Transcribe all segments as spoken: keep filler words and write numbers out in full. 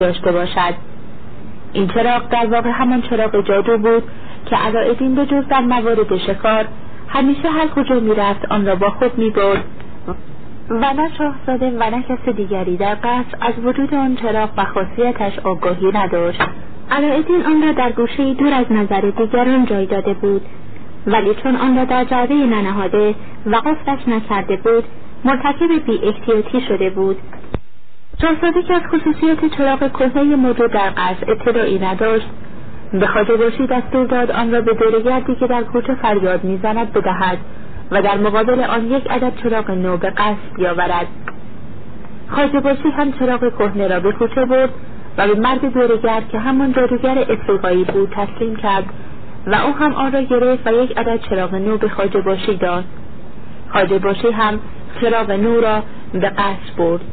داشته باشد. این چراغ در واقع همان چراغ جادو بود که علاءالدین به جز در موارد شکار همیشه هر کجا میرفت آن را با خود میبرد و نه شاهزاده و نه کس دیگری در قصر از وجود آن چراغ و خاصیتش آگاهی نداشت. علاءالدین آن را در گوشه‌ای دور از نظر دیگران جای داده بود، ولی چون آن را در جعبه ننهاده و قفلش نکرده بود مرتکب بی احتیاطی شده بود. شاهزاده که از خصوصیات چراغ کهنه موجود در قصر اطلاعی نداشت، به خواجه باشی دستور داد آن را به دورگردی که در کوچه فریاد میزند بدهد و در مقابل آن یک عدد چراغ نو به قصر بیاورد. خواجه باشی هم چراغ کهنه را به کوچه برد و به مرد دورگرد که همان جادوگر افریقایی بود تسلیم کرد و او هم آن را گرفت و یک عدد چراغ نو به خواجه باشی داد. خواجه باشی هم چراغ نو را به قصر برد.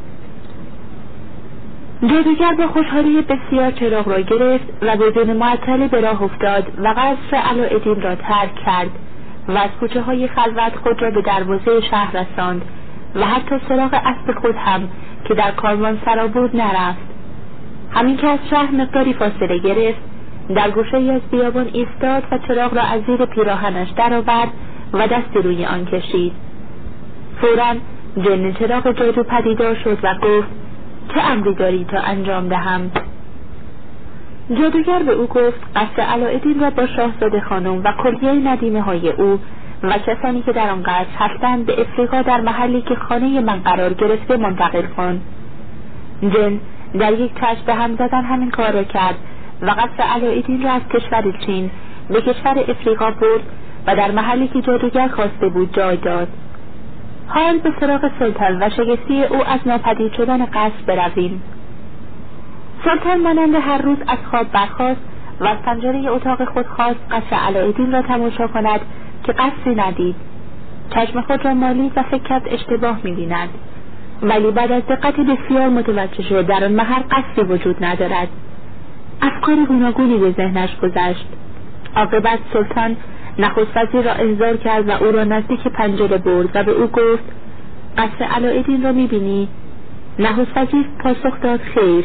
جادوگر با خوشحالی بسیار چراغ را گرفت و بدون معطلی به راه افتاد و قصر علاءالدین را ترک کرد و از کوچه های خلوت خود را به دروازه شهر رساند و حتی سراغ اسب خود هم که در کاروان سرا بود نرفت. همین که از شهر مقداری فاصله گرفت در گوشه‌ای از بیابان ایستاد و چراغ را از زیر پیراهنش درآورد و دستی روی آن کشید. فوراً جن چراغ جادو پدیدار شد و گفت چه امری داری تا انجام دهم؟ جادوگر به او گفت قصر علاءالدین را با شاهزاده خانم و کلیه ندیمه های او و کسانی که در آن قصر هستند به افریقا در محلی که خانه من قرار گرفته منتقل کن. جن در یک چشم به هم زدن همین کار را کرد و قصر علاءالدین را از کشور چین به کشور افریقا برد و در محلی که جادوگر خواسته بود جای داد. حال به سراغ سلطان و شگفتی او از ناپدید شدن قصر برویم. سلطان مانند هر روز از خواب برخاست و از پنجره اتاق خود خواست قصر علاءالدین را تماشا کند که قصری ندید. چشم خود را مالید و فکر کرد اشتباه می‌بیند، ولی بعد از دقت بسیار متوجه شد در آن محل قصری وجود ندارد. افکار گوناگونی به ذهنش گذشت. عاقبت سلطان نخست وزیر را احضار کرد و او را نزدیک پنجره برد و به او گفت قصر علاءالدین را می‌بینی؟ نخست وزیر پاسخ داد خیر.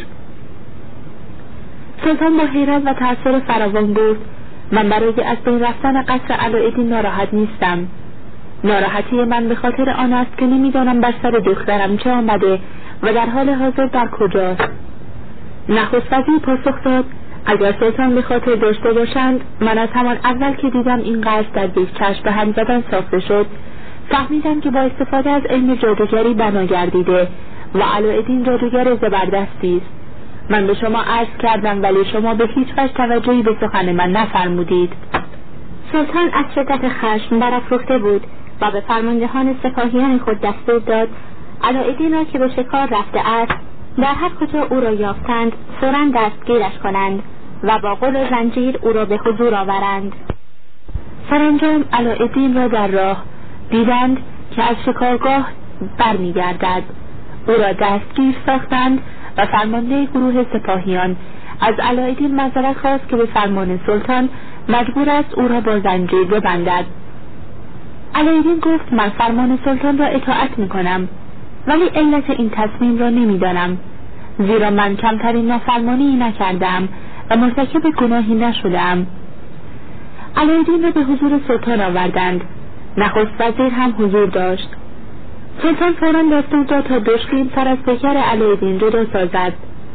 سلطان با حیرت و تأثیر فراوان گفت من برای از بین رفتن قصر علاءالدین ناراحت نیستم. ناراحتی من به خاطر آن است که نمی‌دانم بر سر دخترم چه آمده و در حال حاضر در کجاست. نخست وزیر پاسخ داد اگر سلطان به خاطر داشته باشند من از همان اول که دیدم این قصر در یک چشم به هم زدن ساخته شد فهمیدم که با استفاده از علم جادوگری بنا گردیده و علاءالدین جادوگر زبردستی است. من به شما عرض کردم ولی شما به هیچ وجه توجهی به سخن من نفرمودید. سلطان از شدت خشم برافروخته بود و به فرماندهان سپاهیان خود دستور داد علاءالدین را که به شکار رفته است در هر کجا او را یافتند فوراً دستگیرش کنند و با قل و زنجیر او را به حضور آورند. سرانجام علاءالدین را در راه دیدند که از شکارگاه برمیگردد. او را دستگیر ساختند و فرمانده گروه سپاهیان از علاءالدین معذرت خواست که به فرمان سلطان مجبور است او را با زنجیر ببندد. علاءالدین گفت من فرمان سلطان را اطاعت می کنم ولی علت این تصمیم را نمی دانم، زیرا من کمترین نافرمانی نکردم و مرتکب گناهی نشدم. علاءالدین را به حضور سلطان آوردند. نخست وزیر هم حضور داشت. سلطان فوراً دستور داد تا دشخیم سر از پیکر علاءالدین جدا سازد.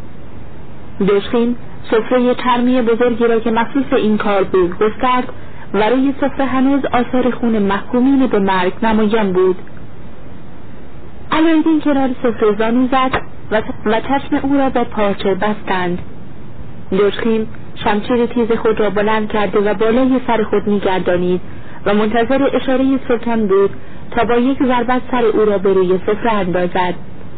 دشخیم سفره چرمی بزرگی را که مخصوص این کار بود گسترد و روی سفره هنوز آثار خون محکومین به مرگ نمایان بود. علاءالدین کنار سفره زانو زد و, و چشم او را با پارچه بستند. دشخیم شمشیر تیز خود را بلند کرده و بالای سر خود می‌گردانید و منتظر اشاره سلطان بود تا با یک ضربت سر او را به روی سفره اندازد.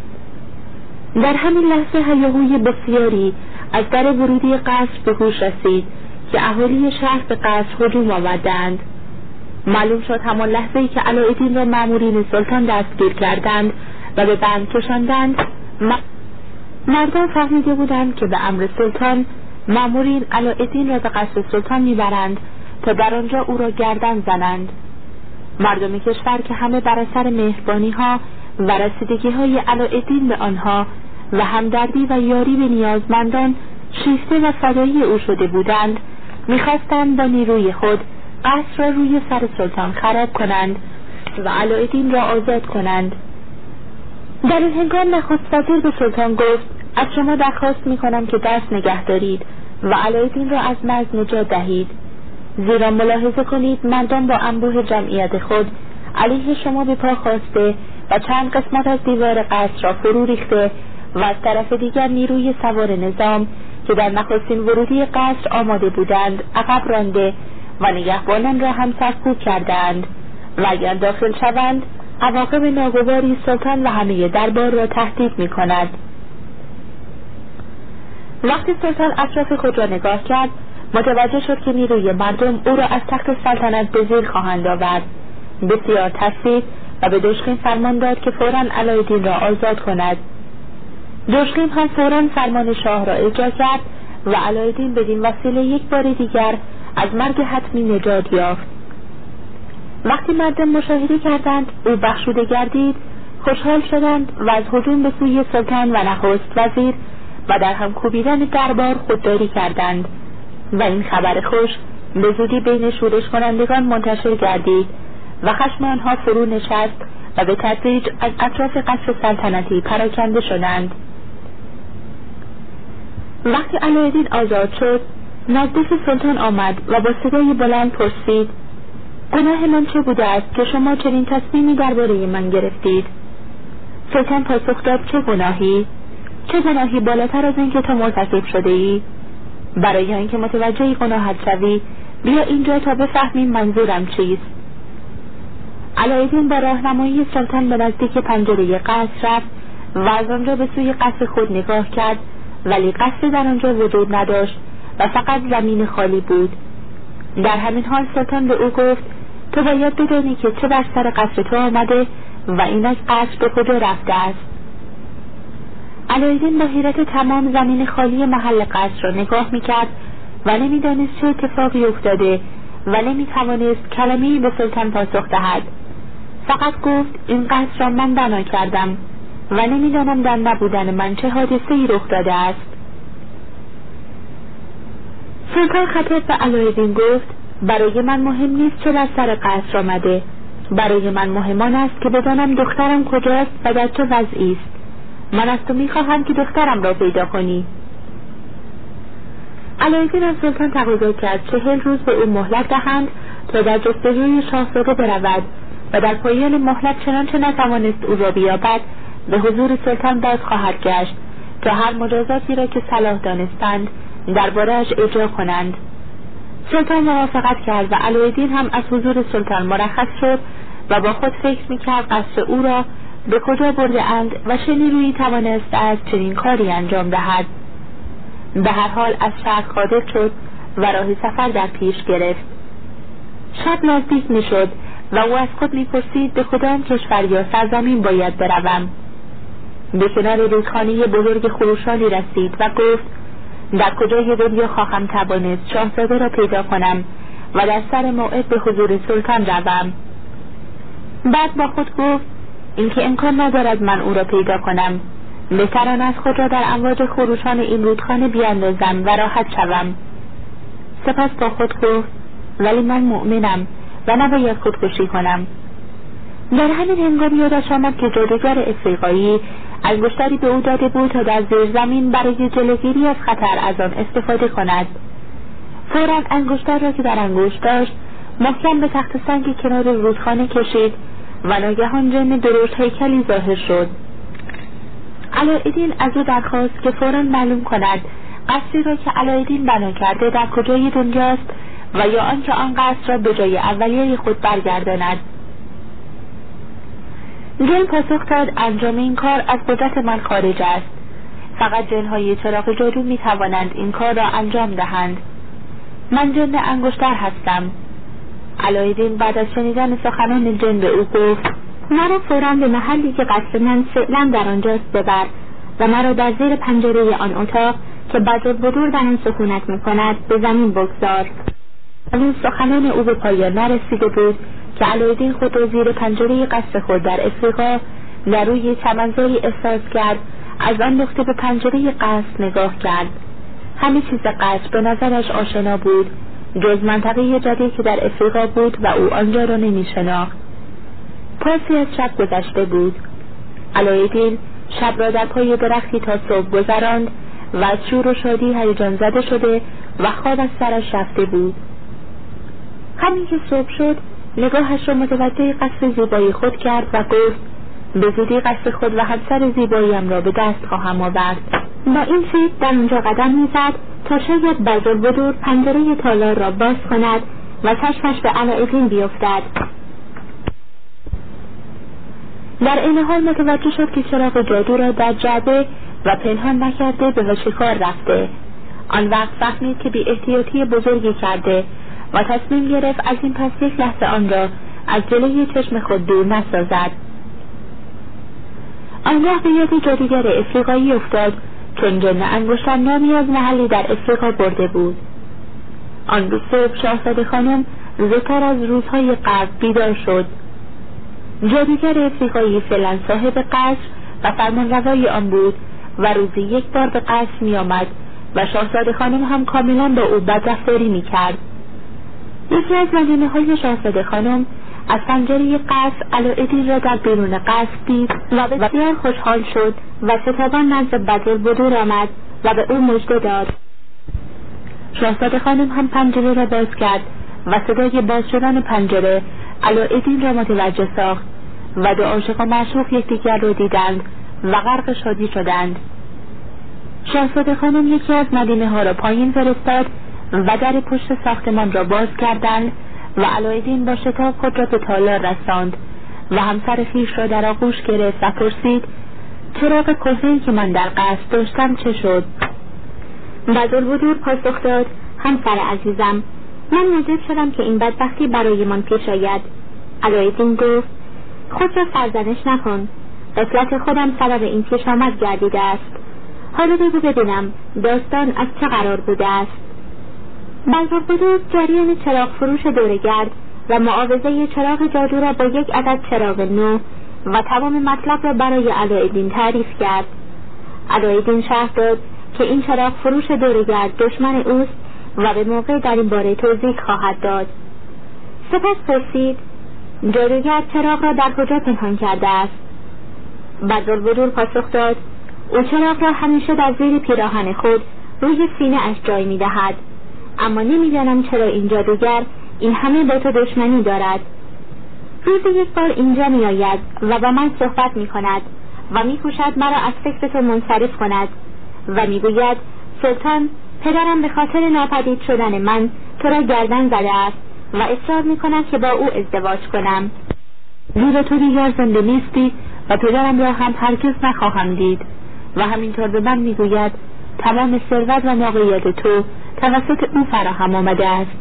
در همین لحظه هیاهوی بسیاری از در ورودی قصر به گوش رسید که اهالی شهر به قصر هجوم آوردند. معلوم شد همان لحظه‌ای که علاءالدین را مأمورین سلطان دستگیر کردند و به بند کشاندند م... مردان فهمیده بودند که به امر سلطان مأمورین علاءالدین را به قصر سلطان میبرند تا در آنجا او را گردن زنند. مردم کشور که همه بر اثر مهربانی ها و رسیدگی های علاءالدین به آنها و همدردی و یاری به نیازمندان شیفته و فدایی او شده بودند، میخواستند با نیروی خود قصر را روی سر سلطان خراب کنند و علاءالدین را آزاد کنند. در این هنگام نخست وزیر به سلطان گفت: از شما درخواست میکنم که دست نگه دارید و علاءالدین را از مرگ نجات دهید، زیرا ملاحظه کنید مردم با انبوه جمعیت خود علیه شما به پا خاسته و چند قسمت از دیوار قصر را فرو ریخته و از طرف دیگر نیروی سوار نظام که در نخستین ورودی قصر آماده بودند عقب رانده و نگهبانان را هم سرکوب کردند و اگر داخل شوند عواقب ناگواری سلطان و همه دربار را تهدید می کند. وقتی سلطان اطراف خود را نگاه کرد، متوجه شد که نیروی مردم او را از تخت سلطنت به زیر خواهند آورد. بسیار ترسید و به دژخیم فرمان داد که فوراً علاءالدین را آزاد کند. دژخیم هم فوراً فرمان شاه را اجرا کرد و علاءالدین بدین وسیله یک بار دیگر از مرگ حتمی نجات یافت. وقتی مردم مشاهده کردند او بخشوده گردید، خوشحال شدند و از هجوم به سوی سلطان و نخست وزیر و در هم کوبیدن دربار خودداری کردند و این خبر خوش به زودی بین شورش کنندگان منتشر گردید و خشم آنها فرو نشست و به تدریج از اطراف قصر سلطنتی پراکنده شدند. وقتی علاءالدین آزاد شد، نزدیک سلطان آمد و با صدای بلند پرسید: گناه من چه بوده است که شما چنین تصمیمی درباره من گرفتید؟ سلطان پاسخ داد: چه گناهی؟ چه گناهی بالاتر از این که تو مرتکب شده ای؟ برای اینکه متوجه گناهت شوی، بیا اینجا تا بفهمیم منظورم چیست. علاءالدین با راهنمایی سلطان به نزدیک پنجره قصر رفت و از آنجا به سوی قصر خود نگاه کرد، ولی قصر در آنجا وجود نداشت و فقط زمین خالی بود. در همین حال سلطان به او گفت: تو باید بدانی که چه بر سر قصر تو آمده و این از قصر به کجا رفته است. علاءالدین با حیرت تمام زمین خالی محل قصر را نگاه میکرد و نمیدانست چه اتفاقی افتاده و نمیتوانست کلمه‌ای به سلطان پاسخ دهد. فقط گفت: این قصر را من بنا کردم و نمیدانم در نبودن من چه حادثه‌ای رخ داده است. سلطان خطاب به علاءالدین گفت: برای من مهم نیست چه بر سر قصر آمده، برای من مهم آن است که بدانم دخترم کجاست و در چه وضعی است. من از تو میخواهم که دخترم را پیدا کنی. علاءالدین از سلطان تقاضا کرد چهل روز به او مهلت دهند تا در جستجوی شاهزاده برود و در پایان مهلت چنانچه نتوانست او را بیابد به حضور سلطان باز خواهد گشت تا هر مجازاتی را که صلاح دانستند درباره‌اش اجرا کنند. سلطان موافقت کرد و علاءالدین هم از حضور سلطان مرخص شد و با خود فکر میکرد قصد او را به کجا برده اند و چه نیرویی توانست از چنین کاری انجام دهد. به هر حال از شهر خارج شد و راه سفر در پیش گرفت. شب نزدیک میشد و او از خود میپرسید به کدام کشور یا سرزمین باید بروم. به کنار رودخانه بزرگ خروشانی رسید و گفت: در کجای دنیا خواهم توانست شاهزاده را پیدا کنم و در سر موعد به حضور سلطان روم. بعد با خود گفت: اینکه امکان ندارد من او را پیدا کنم، بهتر آن از خود را در امواج خروشان این رودخانه بیاندازم و راحت شوم. سپس با خود گفت: ولی من مؤمنم و نباید خودکشی کنم. در همین هنگام یادش آمد که جادوگر افریقایی انگشتری به او داده بود تا در زیر زمین برای جلوگیری از خطر از آن استفاده کند. فوراً انگشتر را که در انگشت داشت محکم به تخت سنگ کنار رودخانه کشید و ناگهان جن درشت هیکلی ظاهر شد. علاءالدین از او درخواست که فوراً معلوم کند قصری را که علاءالدین بنا کرده در کجای دنیاست و یا آنکه آن قصر را به جای اولیه خود برگرداند. جن پاسخ داد: انجام این کار از قدرت من خارج است. فقط جنهای چراغ جادو می توانند این کار را انجام دهند. من جن انگشتر هستم. علاءالدین بعد از شنیدن سخنان جن به او گفت: مرا فوراً به محلی که قصر من فعلا در آنجاست ببر و مرا در زیر پنجره آن اتاق که بدرالبدور در آن سکونت می کند به زمین بگذار. ولی سخنان او به پایان نرسیده بود که علاءالدین خود را زیر پنجره قصر خود در افریقا در روی چمنزاری احساس کرد از آن نقطه به پنجره قصر نگاه کرد. همه چیز قصر به نظرش آشنا بود جز منطقه جدید که در افریقا بود و او آنجا را نمی شناخت. پاسی از شب گذشته بود. علایالدین شب را در پای درختی تا صبح گذراند و از شور و شادی هیجان زده شده و خواب از سرش رفته بود. همین که صبح شد نگاهش را متوجه قصر زیبایی خود کرد و گفت به زودی قصر خود و همسر زیباییم را به دست خواهم آورد. با این فکر در اونجا قدم میزد تا شاید بزرگبدور پنجره تالار را باز کند و چشمش به علایالدین بیفتد. در این حال متوجه شد که چراغ جادو را در جعبه و پنهان نکرده به شکار رفته. آن وقت فهمید که بی احتیاطی بزرگی کرده و تصمیم گرفت از این پس یک لحظه آن را از جلوی چشم خود دور نسازد. آنگاه به یاد جادوگر افریقایی افتاد چون جن انگشتر نامی از محلی در افریقا برده بود. آن روز صبح شاهزاده خانم زودتر از روزهای قبل بیدار شد. جادوگر افریقایی فعلا صاحب قصر و فرمانروای آن بود و روزی یک بار به قصر می آمد و شاهزاده خانم هم کاملا با او بدرفتاری می کرد. یکی از مدینه های شاهزاده خانم از پنجره قصر علایالدین را در بیرون قصر دید و بسیار خوشحال شد و شتابان نزد بزرگبدور آمد و به او مژده داد. شاهزاده خانم هم پنجره را باز کرد و صدای باز شدن پنجره علایالدین را متوجه ساخت و دو عاشق و معشوق یکدیگر را دیدند و غرق شادی شدند. شاهزاده خانم یکی از مدینه ها را پایین فرستاد و در پشت ساختمان را باز کردند و علایالدین با شتاب خود را به تالار رساند و همسر خویش را در آغوش گرفت و پرسید چراغ کهنه‌ای که من در قصر داشتم چه شد؟ بزرگبدور پاسخ داد همسر عزیزم من موجب شدم که این بدبختی برایمان پیش آید. علایالدین گفت خود را سرزنش نکن، غفلت خودم سبب این پیش آمد گردیده است. حالا بگو ببینم داستان از چه قرار بوده است؟ بزرگبدور جریان چراغ فروش دوره‌گرد و معاوضه چراغ جادو را با یک عدد چراغ نو و تمام مطلب را برای علایالدین تعریف کرد. علایالدین شرح داد که این چراغ فروش دوره‌گرد دشمن اوست و به موقع در این باره توضیح خواهد داد. سپس پرسید جادوگر چراغ را در کجا پنهان کرده است؟ بزرگبدور پاسخ داد او چراغ را همیشه در زیر پیراهن خود روی سینه اش جای می دهد، اما نمیدانم چرا این جادوگر این همه با تو دشمنی دارد. روزی یک بار اینجا می آید و با من صحبت می کند و می کوشد مرا از فکر تو منصرف کند و می گوید سلطان پدرم به خاطر ناپدید شدن من تو را گردن زده است و اصرار می کند که با او ازدواج کنم. زیرا تو دیگر زنده نیستی و پدرم را هم هرگز نخواهم دید و همینطور به من می گوید تمام ثروت و موقعیت تو توسط او فراهم آمده است.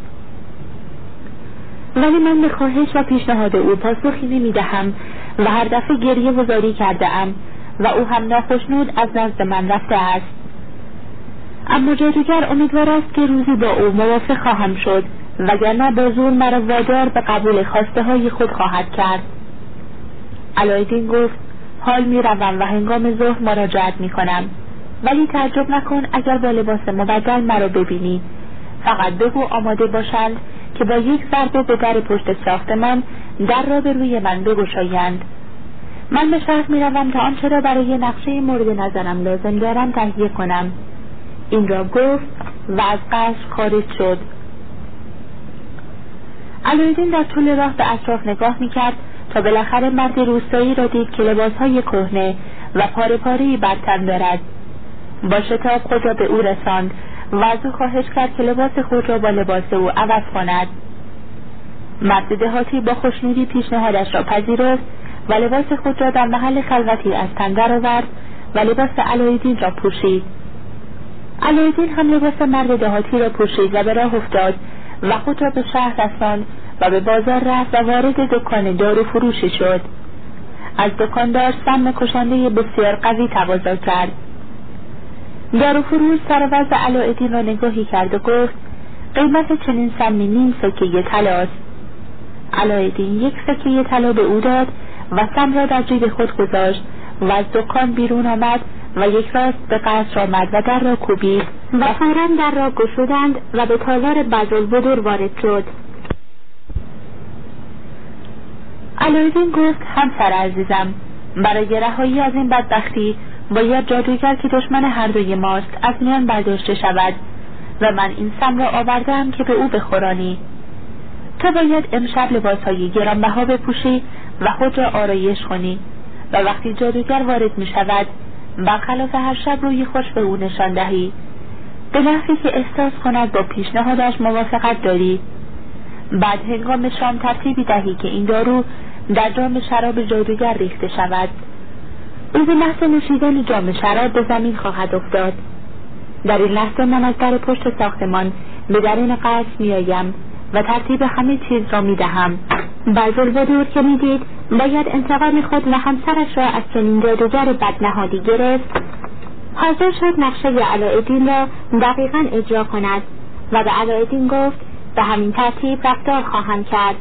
ولی من به خواهش و پیشنهاد او پاسخی نمی دهم و هر دفعه گریه و زاری کرده ام و او هم ناخشنود از نزد من رفته است. اما جادوگر امیدوار است که روزی با او موافق خواهم شد وگرنه با زور مرا وادار به قبول خواسته های خود خواهد کرد. علایالدین گفت حال می روم و هنگام ظهر مراجعت می کنم، ولی تعجب نکن اگر با لباس مبدل مرا ببینی. فقط بگو آماده باشند که با یک ضربه به در پشت ساختمان در را به روی من بگشایند. من به شهر می روم تا آنچه را برای نقشه مورد نظرم لازم دارم تهیه کنم. این را گفت و از قصر خارج شد. علایالدین در طول راه به اطراف نگاه می کرد تا بالاخره مرد روستایی را دید که لباسهای کهنه و پاره پاره‌ای بر تن دارد. با شتاب خود را به او رساند و از او خواهش کرد که لباس خود را با لباس او عوض کند. مرد دهاتی با خوشنودی پیشنهادش را پذیرفت و لباس خود را در محل خلوتی از تن درآورد و لباس علایالدین را پوشید. علایالدین هم لباس مرد دهاتی را پوشید و به راه افتاد و خود را به شهر رساند و به بازار رفت و وارد دکان دارو فروشی شد. از دکاندار سم کشنده بسیار قوی تقاضا کرد. دارو فروش سر وضع علایالدین را نگاهی کرد و گفت قیمت چنین سمی نیم سکه طلاست. علایالدین یک سکه طلا به او داد و سم را در جیب خود گذاشت و از دکان بیرون آمد و یک راست به قصر آمد و در را کوبید و فوراً در را گشودند و به تالار بزربدور وارد شد. علایالدین گفت همسر عزیزم، برای رهایی از این بدبختی باید جادوگر که دشمن هر دوی ماست از میان برداشته شود و من این سم را آوردم که به او بخورانی. تو باید امشب لباسهای گرانبها بپوشی و خود را آرایش کنی و وقتی جادوگر وارد می شود برخلاف هر شب روی خوش به او نشان دهی، به نحوی که احساس کند با پیشنهادش موافقت داری. بعد هنگام شام ترتیبی دهی که این دارو در جام شراب جادوگر ریخته شود. او به محض نوشیدن جام شراب به زمین خواهد افتاد. در این لحظه من از در پشت ساختمان به درون قصر میآیم و ترتیب همه چیز را میدهم. بزربدور که میدید باید انتقام خود و همسرش را از چنین جادوگر بدنهادی گرفت، حاضر شد نقشه علایالدین را دقیقاً اجرا کند و به علایالدین گفت به همین ترتیب رفتار خواهم کرد.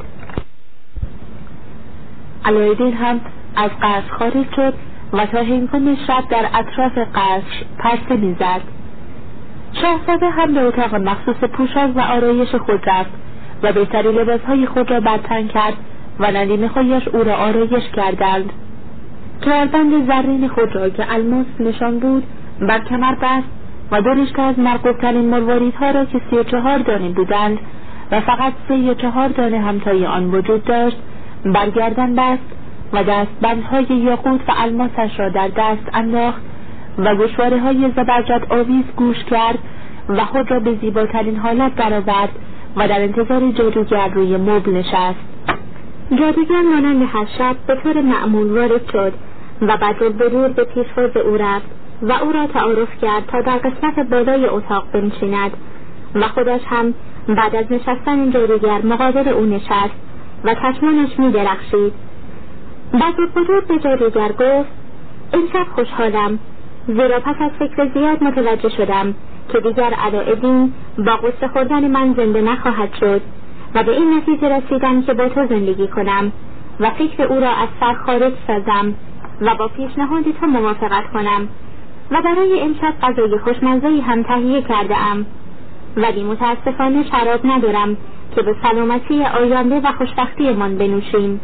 علایالدین هم از قصر خارج شد و تا هنگام شب در اطراف قصر پرسه میزد. شاهزاده هم به اتاق مخصوص پوشاک و آرایش خود رفت و بهترین لباسهای خود را برتن کرد و ندیمه‌هایش او را آرایش کردند. کمربند زرین خود را که الماس نشان بود بر کمر بست و دو رشته از مرغوب‌ترین مرواریدها را که سی و چهار دانه بودند و فقط سه یا چهار دانه همتای آن وجود داشت برگردن بست و دستبندهای یاقوت و الماسش را در دست انداخت و گوشواره های زبرجد آویز گوش کرد و خود را به زیباترین حالت درآورد و در انتظار جادوگر روی مبل نشست. جادوگر مانند هر شب به طور معمول وارد شد و بزربدور به پیشواز او رفت و او را تعارف کرد تا در قسمت بالای اتاق بنشیند و خودش هم بعد از نشستن جادوگر مقابل او نشست و چشمانش می درخشید. بزربدور به جادوگر گفت امشب خوشحالم، زیرا پس از فکر زیاد متوجه شدم که دیگر علایالدین با غصه خوردن من زنده نخواهد شد و به این نتیجه رسیدم که با تو زندگی کنم و فکر او را از سر خارج سازم و با پیشنهاد تو موافقت کنم و برای امشب غذای خوشمزه‌ای هم تهیه کرده ام، ولی متاسفانه شراب ندارم که به سلامتی آینده و خوشبختی من بنوشیم.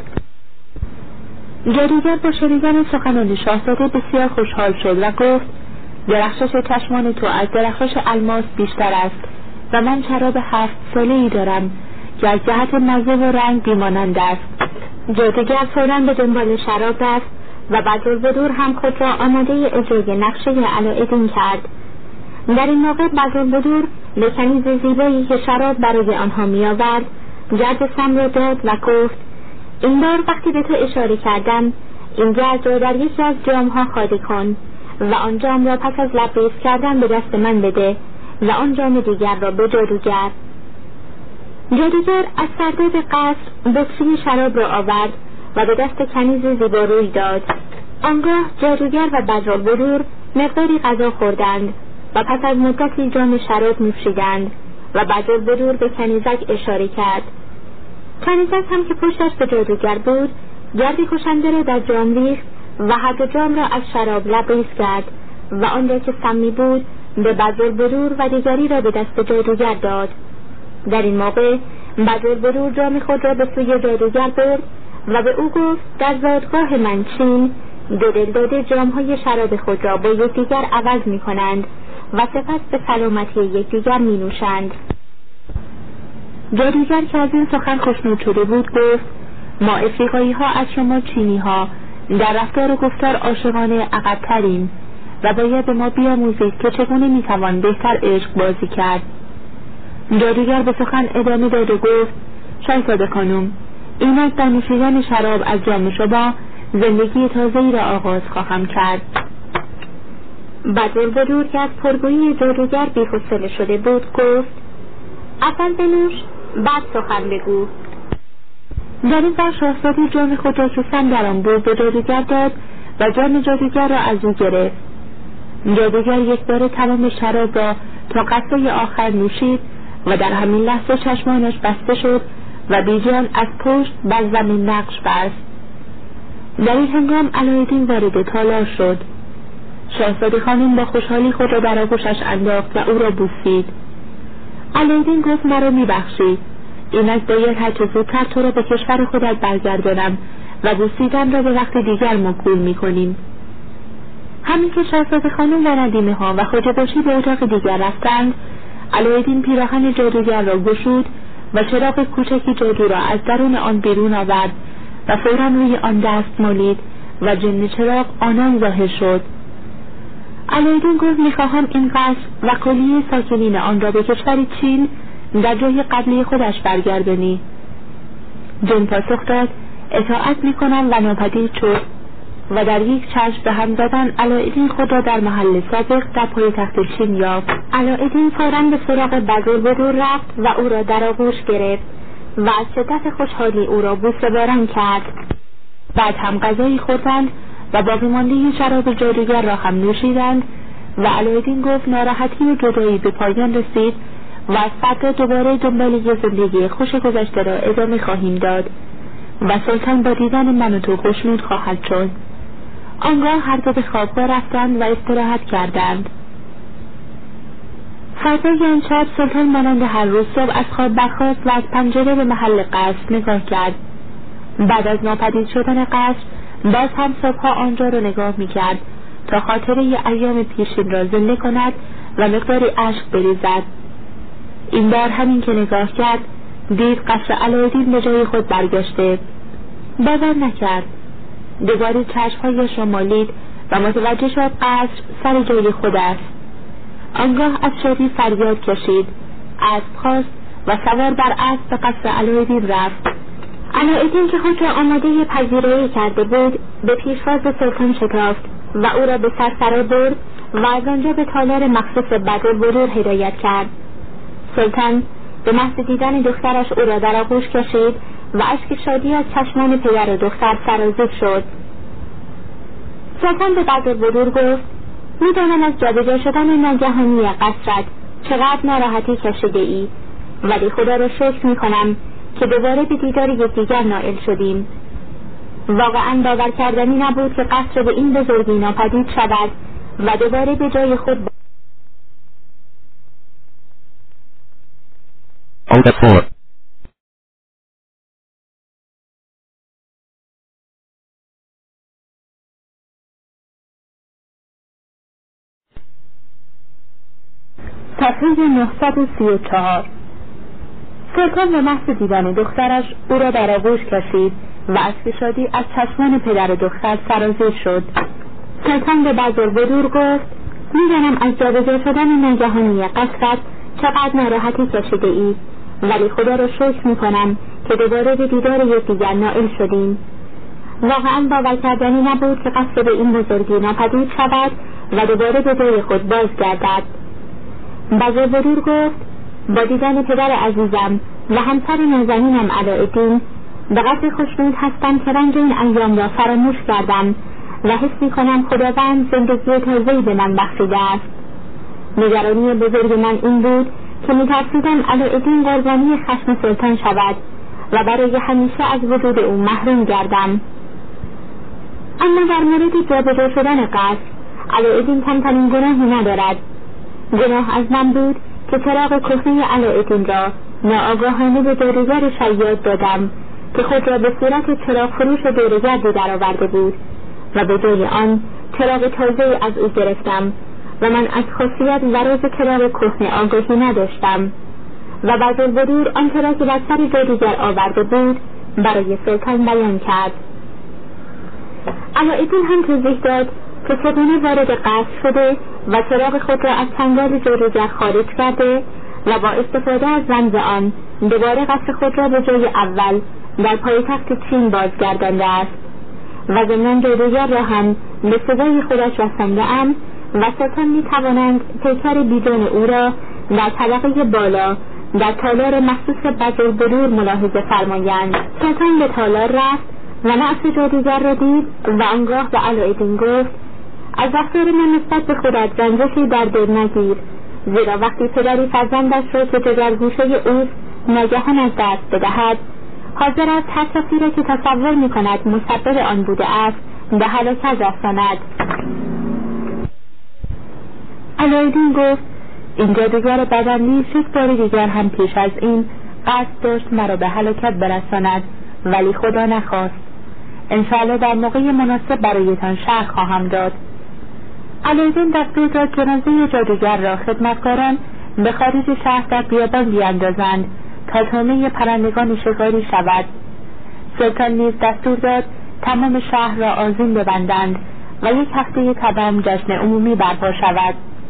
جادوگر با شنیدن سخنان شاهزاده بسیار خوشحال شد و گفت درخشش چشمان تو از درخشش الماس بیشتر است و من شراب هفت ساله‌ای دارم که از جهت مزه و رنگ بیمانند است. جادوگر فوراً به دنبال شراب رفت و بزربدور هم خود را آماده اجرای نقشه علایالدین کرد. در این موقع بزربدور به کنیز زیبایی که شراب برای آنها می‌آورد جرد سم را داد و گفت این بار وقتی به تو اشاره کردم این جرد را در یکی از جام‌ها خالی کن و آن جام را پس از لبریز کردن به دست من بده و آن جام دیگر را به جادوگر. جادوگر از سرداب قصر بطری شراب را آورد و به دست کنیز زیباروی داد. آنگاه جادوگر و بزربدور مقداری غذا خوردند و پس از مدتی جام شراب نوشیدند و بزربدور به کنیزک اشاره کرد. کنیزک هم که پشتش به جادوگر بود گرد کشنده را در جام ریخت و هر دو جام را از شراب لبریز کرد و آن را که سمی بود به بزربدور و دیگری را به دست جادوگر داد. در این موقع بزربدور جام خود را به سوی جادوگر برد و به او گفت در زادگاه من چین دو دلداده جام‌های شراب خود را با یکدیگر عوض می کنند و سپس به سلامتی یکدیگر می نوشند. جادوگر که از این سخن خوشنود شده بود گفت ما افریقایی ها از شما چینی ها در رفتار و گفتار عاشقانه عقب‌تریم و باید به ما بیاموزید که چگونه می توان بهتر عشق بازی کرد. جادوگر به سخن ادامه داد و گفت شاهزاده خانم، اینک در نوشیدن شراب از جام شما زندگی تازه‌ای را آغاز خواهم کرد. بزربدور که از پرگویی جادوگر بی‌حوصله شده بود گفت اول بنوش بعد سخن بگو. در این بار شاهزاده جام خود را که سم در آن بود به جادوگر داد و جام جادوگر را از او گرفت. جادوگر یک بار تمام شراب را تا قطره آخر نوشید و در همین لحظه چشمانش بسته شد و بیجان از پشت بر زمین نقش بست. در این هنگام علایالدین وارد تالار شد. شاهزاده خانم با خوشحالی خود را در آغوشش انداخت و او را بوسید. علایالدین گفت مرا میبخشی، اینک باید هر چه زودتر تو را به کشور خودت برگردانم و بوسیدن را به وقت دیگر موکول میکنیم. همین که شاهزاده خانم و ندیمه ها و خواجه باشی به اتاق دیگر رفتند، علایالدین پیراهن جادوگر را گشود و چراغ کوچکی جادو را از درون آن بیرون آورد و فوراً روی آن دست مالید و جن چراغ آنان ظاهر شد. علایالدین گفت میخواهم این قصر و کلیه ساکنین آن را به کشور چین در جای قبلی خودش برگردانی. جن پاسخ داد اطاعت میکنم و ناپدید شد و در یک چشم به هم زدن علایالدین خود را در محل سابق در پای تخت چین یافت. علایالدین فوراً به سراغ بزربدور رفت و او را در آغوش گرفت و از شدت خوشحالی او را بوسه باران کرد. بعد هم غذایی خوردند و باقی مانده شراب جادوگر را هم نوشیدند و علایالدین گفت ناراحتی و جدایی به پایان رسید و از فردا دوباره دنبال یه زندگی خوش گذشته را ادامه خواهیم داد و سلطان با دیدن من و تو خوشنود خواهد شد. آنگاه هر دو به خوابگاه رفتند و استراحت کردند. فردای آن شب سلطان مانند هر روز صبح از خواب برخاست و از پنجره به محل قصر نگاه کرد. بعد از ناپدید شدن قصر باز هم صبحها آنجا را نگاه میکرد تا خاطره ی ایام پیشین را زنده کند و مقداری اشک بریزد. این بار همین که نگاه کرد دید قصر علایالدین به جای خود برگشته. باور نکرد. دوباره چشمهایش را مالید و متوجه شد قصر سر جای خود است. آنگاه از شادی فریاد کشید، اسب خواست و سوار بر اسب به قصر علایالدین رفت. علایالدین که خود را آماده پذیرایی کرده بود به پیشواز سلطان شتافت و او را به سرسرا برد و از آنجا به تالار مخصوص بدرالبدور هدایت کرد. سلطان به محض دیدن دخترش او را در آغوش کشید و اشک شادی از چشمان پدر و دختر سرازیر شد. سلطان به بدرالبدور گفت میدانم از جابجا شدن ناگهانی قصرت چقدر ناراحتی کشیده ای، ولی خدا را شکر میکنم که دوباره به دیدار یکدیگر نائل شدیم. واقعا باور کردنی نبود که قصر به این بزرگی ناپدید شود و دوباره به جای خود ب... صفحه نهصد و سی و چهار. سلطان به محض دیدن دخترش او را در آغوش کشید و اشک شادی از چشمان پدر و دختر سرازیر شد. سلطان به بدرالبدور گفت میدانم از جابجا شدن ناگهانی قصرت چقدر ناراحتی کشیده ای، ولی خدا را شکر میکنم که دوباره به دیدار یکدیگر نائل شدیم. واقعا باور کردنی نبود که قصر به این بزرگی ناپدید شود و دوباره به جای خود بازگردد. بدرالبدور گفت با دیدن پدر عزیزم و همسر نازنینم علایالدین به قدر خوشنود هستم که رنج این ایام را فراموش کردم و حس میکنم خداوند زندگی تازه‌ای به من بخشیده است. نگرانی بزرگ من این بود که میترسیدم علایالدین قربانی خشم سلطان شود و برای همیشه از وجود او محروم گردم. اما در مورد جابجا شدن قصر علایالدین کمترین گناهی ندارد. گناه از من بود که چراغ کهنه علایالدین را ناآگاهانه به دورگر شیاد دادم که خود را به صورت چراغ فروش دورگردی درآورده بود و به جای آن چراغ تازه از او گرفتم و من از خاصیت و راز چراغ کهنه آگاهی نداشتم و بدرالبدور آنچه را که بر سر جادوگر آورده بود برای سلطان بیان کرد. علایالدین هم توضیح داد که چگونه وارد قصر شده و چراغ خود را از چنگال جادوگر خارج کرده و با استفاده از رمز آن دوباره قصر خود را به جای اول در پایتخت چین بازگردانده است و ضمن جادوگر را هم به سزای خودش رسانده ام و سلطان می توانند پیکر بیجان او را در طبقه بالا در تالار مخصوص بدرالبدور ملاحظه فرمایند. سلطان به تالار رفت و نعش جادوگر را دید و آنگاه به علایالدین گفت از رفتار من نسبت به خودت رنجشی در دل نگیر، زیرا وقتی پدری فرزندش را که جگرگوشه اوست ناگهان از دست بدهد حاضر است هر کسی را که تصور می کند مسبب آن بوده است به هلاکت رساند. علایالدین گفت این جادوگر بداندیش یک بار دیگر هم پیش از این قصد داشت مرا به هلاکت برساند، ولی خدا نخواست. انشاءالله در موقع مناسب برایتان شرح خواهم داد. علایالدین دستور داد جنازه جادوگر را خدمتکاران به خارج شهر در بیابان بیاندازند تا طعمه پرندگان شکاری شود. سلطان نیز دستور داد تمام شهر را آذین ببندند و یک هفته تمام جشن عمومی برپا شود.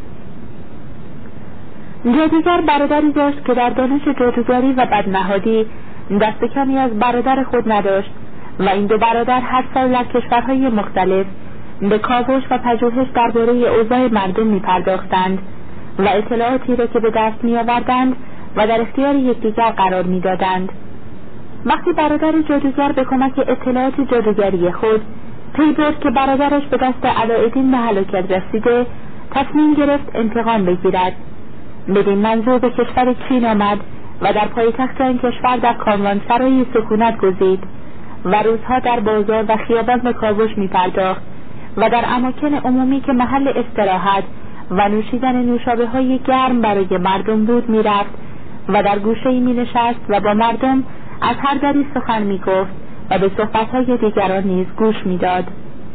جادوگر برادری داشت که در دانش جادوگری و بدنهادی دست کمی از برادر خود نداشت و این دو برادر هر سال در کشورهای مختلف به کاوش و پژوهش درباره اوضاع مردم می پرداختند و اطلاعاتی را که به دست می آوردند و در اختیار یکدیگر قرار می دادند. وقتی برادر جادوگر به کمک اطلاعات جادوگری خود پی برد که برادرش به دست علایالدین به هلاکت رسیده، تصمیم گرفت انتقام بگیرد. بدین منظور به کشور چین آمد و در پایتخت آن کشور در کاروانسرایی سکونت گزید و روزها در بازار و خیابان به کاوش می پرداخت و در اماکن عمومی که محل استراحت و نوشیدن نوشابه های گرم برای مردم بود می رفت و در گوشه‌ای می نشست و با مردم از هر دری سخن می گفت و به صحبت‌های دیگران نیز گوش می داد.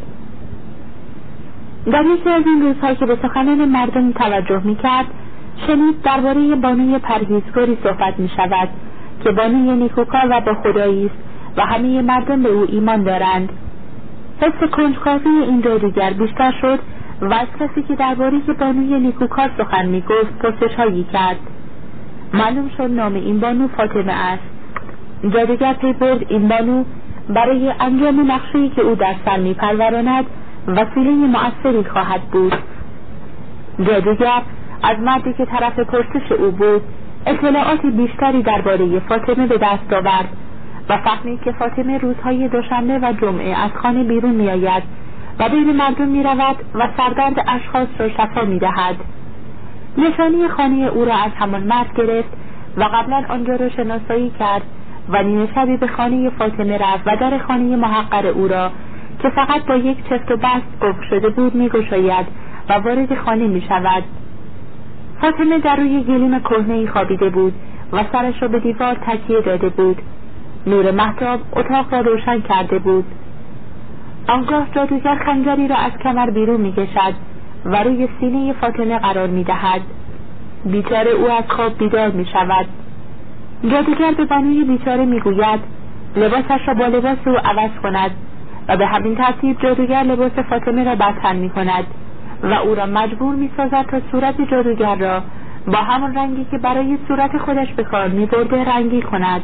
در یکی از این روزها که به سخنان مردم توجه می کرد، شنید درباره بانوی پرهیزکاری صحبت می شود که بانوی نیکوکار و با خدایی است و همه مردم به او ایمان دارند. حس کنجکاوی این جادوگر بیشتر شد و از کسی که درباره بانوی نیکوکار سخن می گفت پرسش‌هایی کرد. معلوم شد نام این بانو فاطمه است. جادوگر پی برد این بانو برای انجام نقشه‌ای که او در سر می پروراند وسیله مؤثری خواهد بود. جادوگر از مردی که طرف پرسش او بود اطلاعاتی بیشتری درباره فاطمه به دست آورد و فهمید که فاطمه روزهای دوشنبه و جمعه از خانه بیرون می آید و بین مردم می رود و سردرد اشخاص را شفا می دهد. نشانی خانه او را از همان مرد گرفت و قبلا آنجا را شناسایی کرد و نیمه شبی به خانه فاطمه رفت و در خانه محقر او را که فقط با یک چفت و بست قفل شده بود می گشاید و وارد خانه می شود. فاطمه در روی گلیم کهنه‌ای خوابیده بود و سرش را به دیوار تکیه داده بود. نور مهتاب اتاق را روشن کرده بود. آنگاه جادوگر خنجری را از کمر بیرون می کشد و روی سینه فاطمه قرار می دهد. بیچاره او از خواب بیدار می شود. جادوگر به بانوی بیچاره می گوید لباسش را با لباس او عوض کند و به همین ترتیب جادوگر لباس فاطمه را بدتن می کند و او را مجبور می سازد تا صورت جادوگر را با همان رنگی که برای صورت خودش به کار می برده رنگی کند.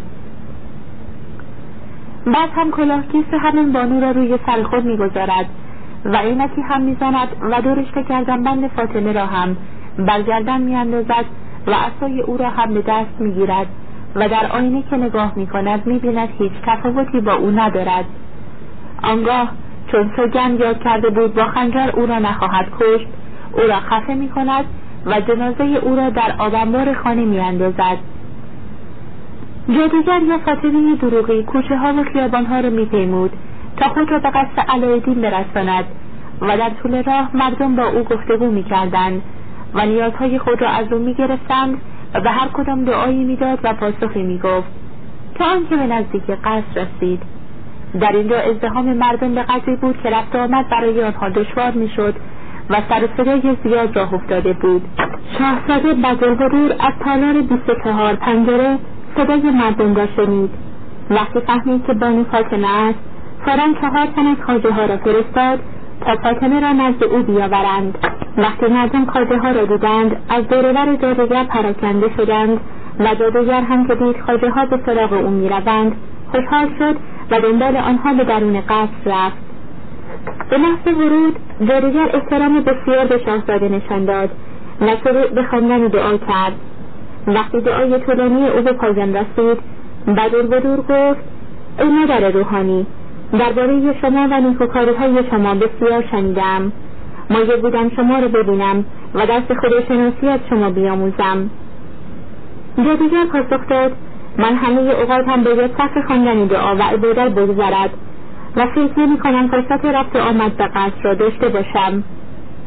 بعد هم کلاهگیس همین بانو را روی سر خود می گذارد و عینکی هم می زند و دورشته کردن بند فاطمه را هم برگردن می اندازد و عصای او را هم به دست می گیرد و در آینه که نگاه می کند می بیند هیچ تفاوتی با او ندارد. آنگاه چون سوگند یاد کرده بود با خنجر او را نخواهد کشت، او را خفه می کند و جنازه او را در آبنبار خانه می اندازد. جادوگر یا فاطمه دروغی کوچه ها و خیابان ها را می پیمود تا خود را به قصد علایالدین برساند و در طول راه مردم با او گفتگو می کردند و نیازهای خود را از او می گرفتند و به هر کدام دعایی می داد و پاسخی می گفت تا آنکه به نزدیک قصر رسید. در اینجا ازدحام مردم به قدری بود که رفت آمد برای آنها دشوار می شد و سر و صدای زیاد راه افتاده بود. شاهزاده بدرالبدور از تالار بیست و چهار پنجره صدای مردم را شنید. وقتی فهمید که بانو فاطمه است، فوراً چهار تن از خواجه ها را فرستاد تا فاطمه را نزد او بیاورند. وقتی مردم خواجه ها را دیدند از دور و بر جادوگر پراکنده شدند و جادوگر هم که دید خواجه ها به سراغ او می روند خوشحال شد و دنبال آنها به درون قصر رفت. به محض ورود جادوگر احترام بسیار به شاهزاده نشان داد و شروع به خواندن دعا کرد. وقتی دعای طولانی او به پایان رسید بدرالبدور گفت ای مادر روحانی، درباره شما و نیکوکاری‌های شما بسیار شنیدم. مایل بودم شما را ببینم و درس خداشناسی از شما بیاموزم. جادوگر پاسخ داد من همه اوقاتم به صرف خواندن دعا و عبادت بگذرد و فکر نمی‌کنم فرصت رفت و آمد به قصر را داشته باشم.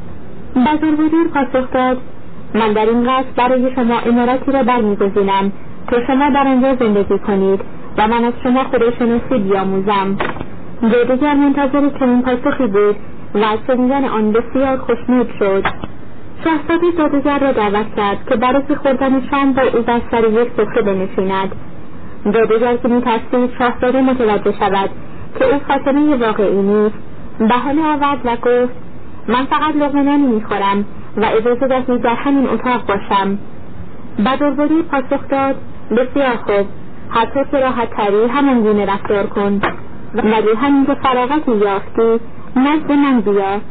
بزرگوار پاسخ داد: من در این قصر برای شما عمارتی را برمی‌گزینم تا شما در آنجا زندگی کنید و من از شما خداشناسی بیاموزم. جادوگر منتظر چنین پاسخی بود و از شنیدن آن بسیار خوشنود شد. شاهزاده جادوگر را دعوت کرد که برای خوردن شام با او بر سر یک سفره بنشیند. جادوگر که می‌ترسید شاهزاده متوجه شود که او فاطمه واقعی نیست، بهانه آورد و گفت: من فقط لقمه نانی می‌خورم و اجازه دهید در همین اتاق باشم. بزرگوار پاسخ داد: بسیار خوب، هر طور که راحت تری همان گونه رفتار کن، ولی همین که فراغتی یافتی نزد من بیا.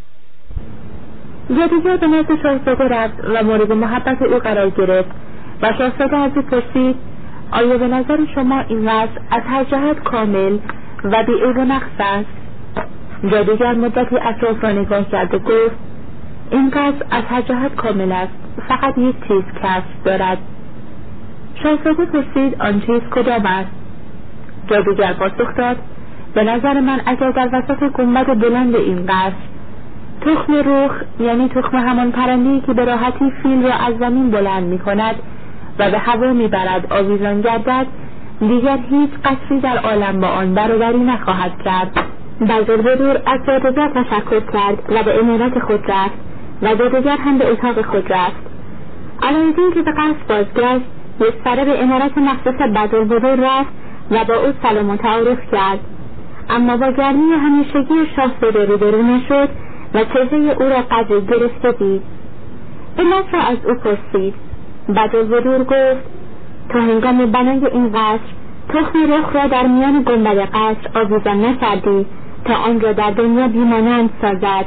جادوگر به نزد شاهزاده رفت و مورد محبت او قرار گرفت و شاهزاده از او پرسید: آیا به نظر شما این قصر از هر جهت کامل و بی عیب و نقص است؟ جادوگر مدتی اطراف را نگاه کرد و گفت: این قصر از هر جهت کامل است، فقط یک چیز کسر دارد. شاهزاده پرسید: آن چیز کدام است؟ جادوگر پاسخ داد: به نظر من اگر در وسط گنبد بلند این قصر تخم رخ، یعنی تخم همان پرنده‌ای که به راحتی فیل را از زمین بلند می کند و به هوا می برد آویزان گردد، دیگر هیچ قصری در عالم با آن برابری نخواهد کرد. بزرگوار از جادوگر تشکر کرد و به عمارت خود رفت و جادوگر هم به اتاق خود رفت. علایالدین که به قصر بازگشت، یک سره به عمارت مخصوص بزرگوار رفت و با او سلام و تعارف کرد، اما با گرمی همیشگی شاهزاده روبرو نشد و چهره او را قدر گرفته دید. علت را از او پرسید. بزرگوار گفت: تا هنگام بنای این قصر تخم رخ را در میان گنبد قصر آویزان نکردی تا آن را در دنیا بیمانند سازد.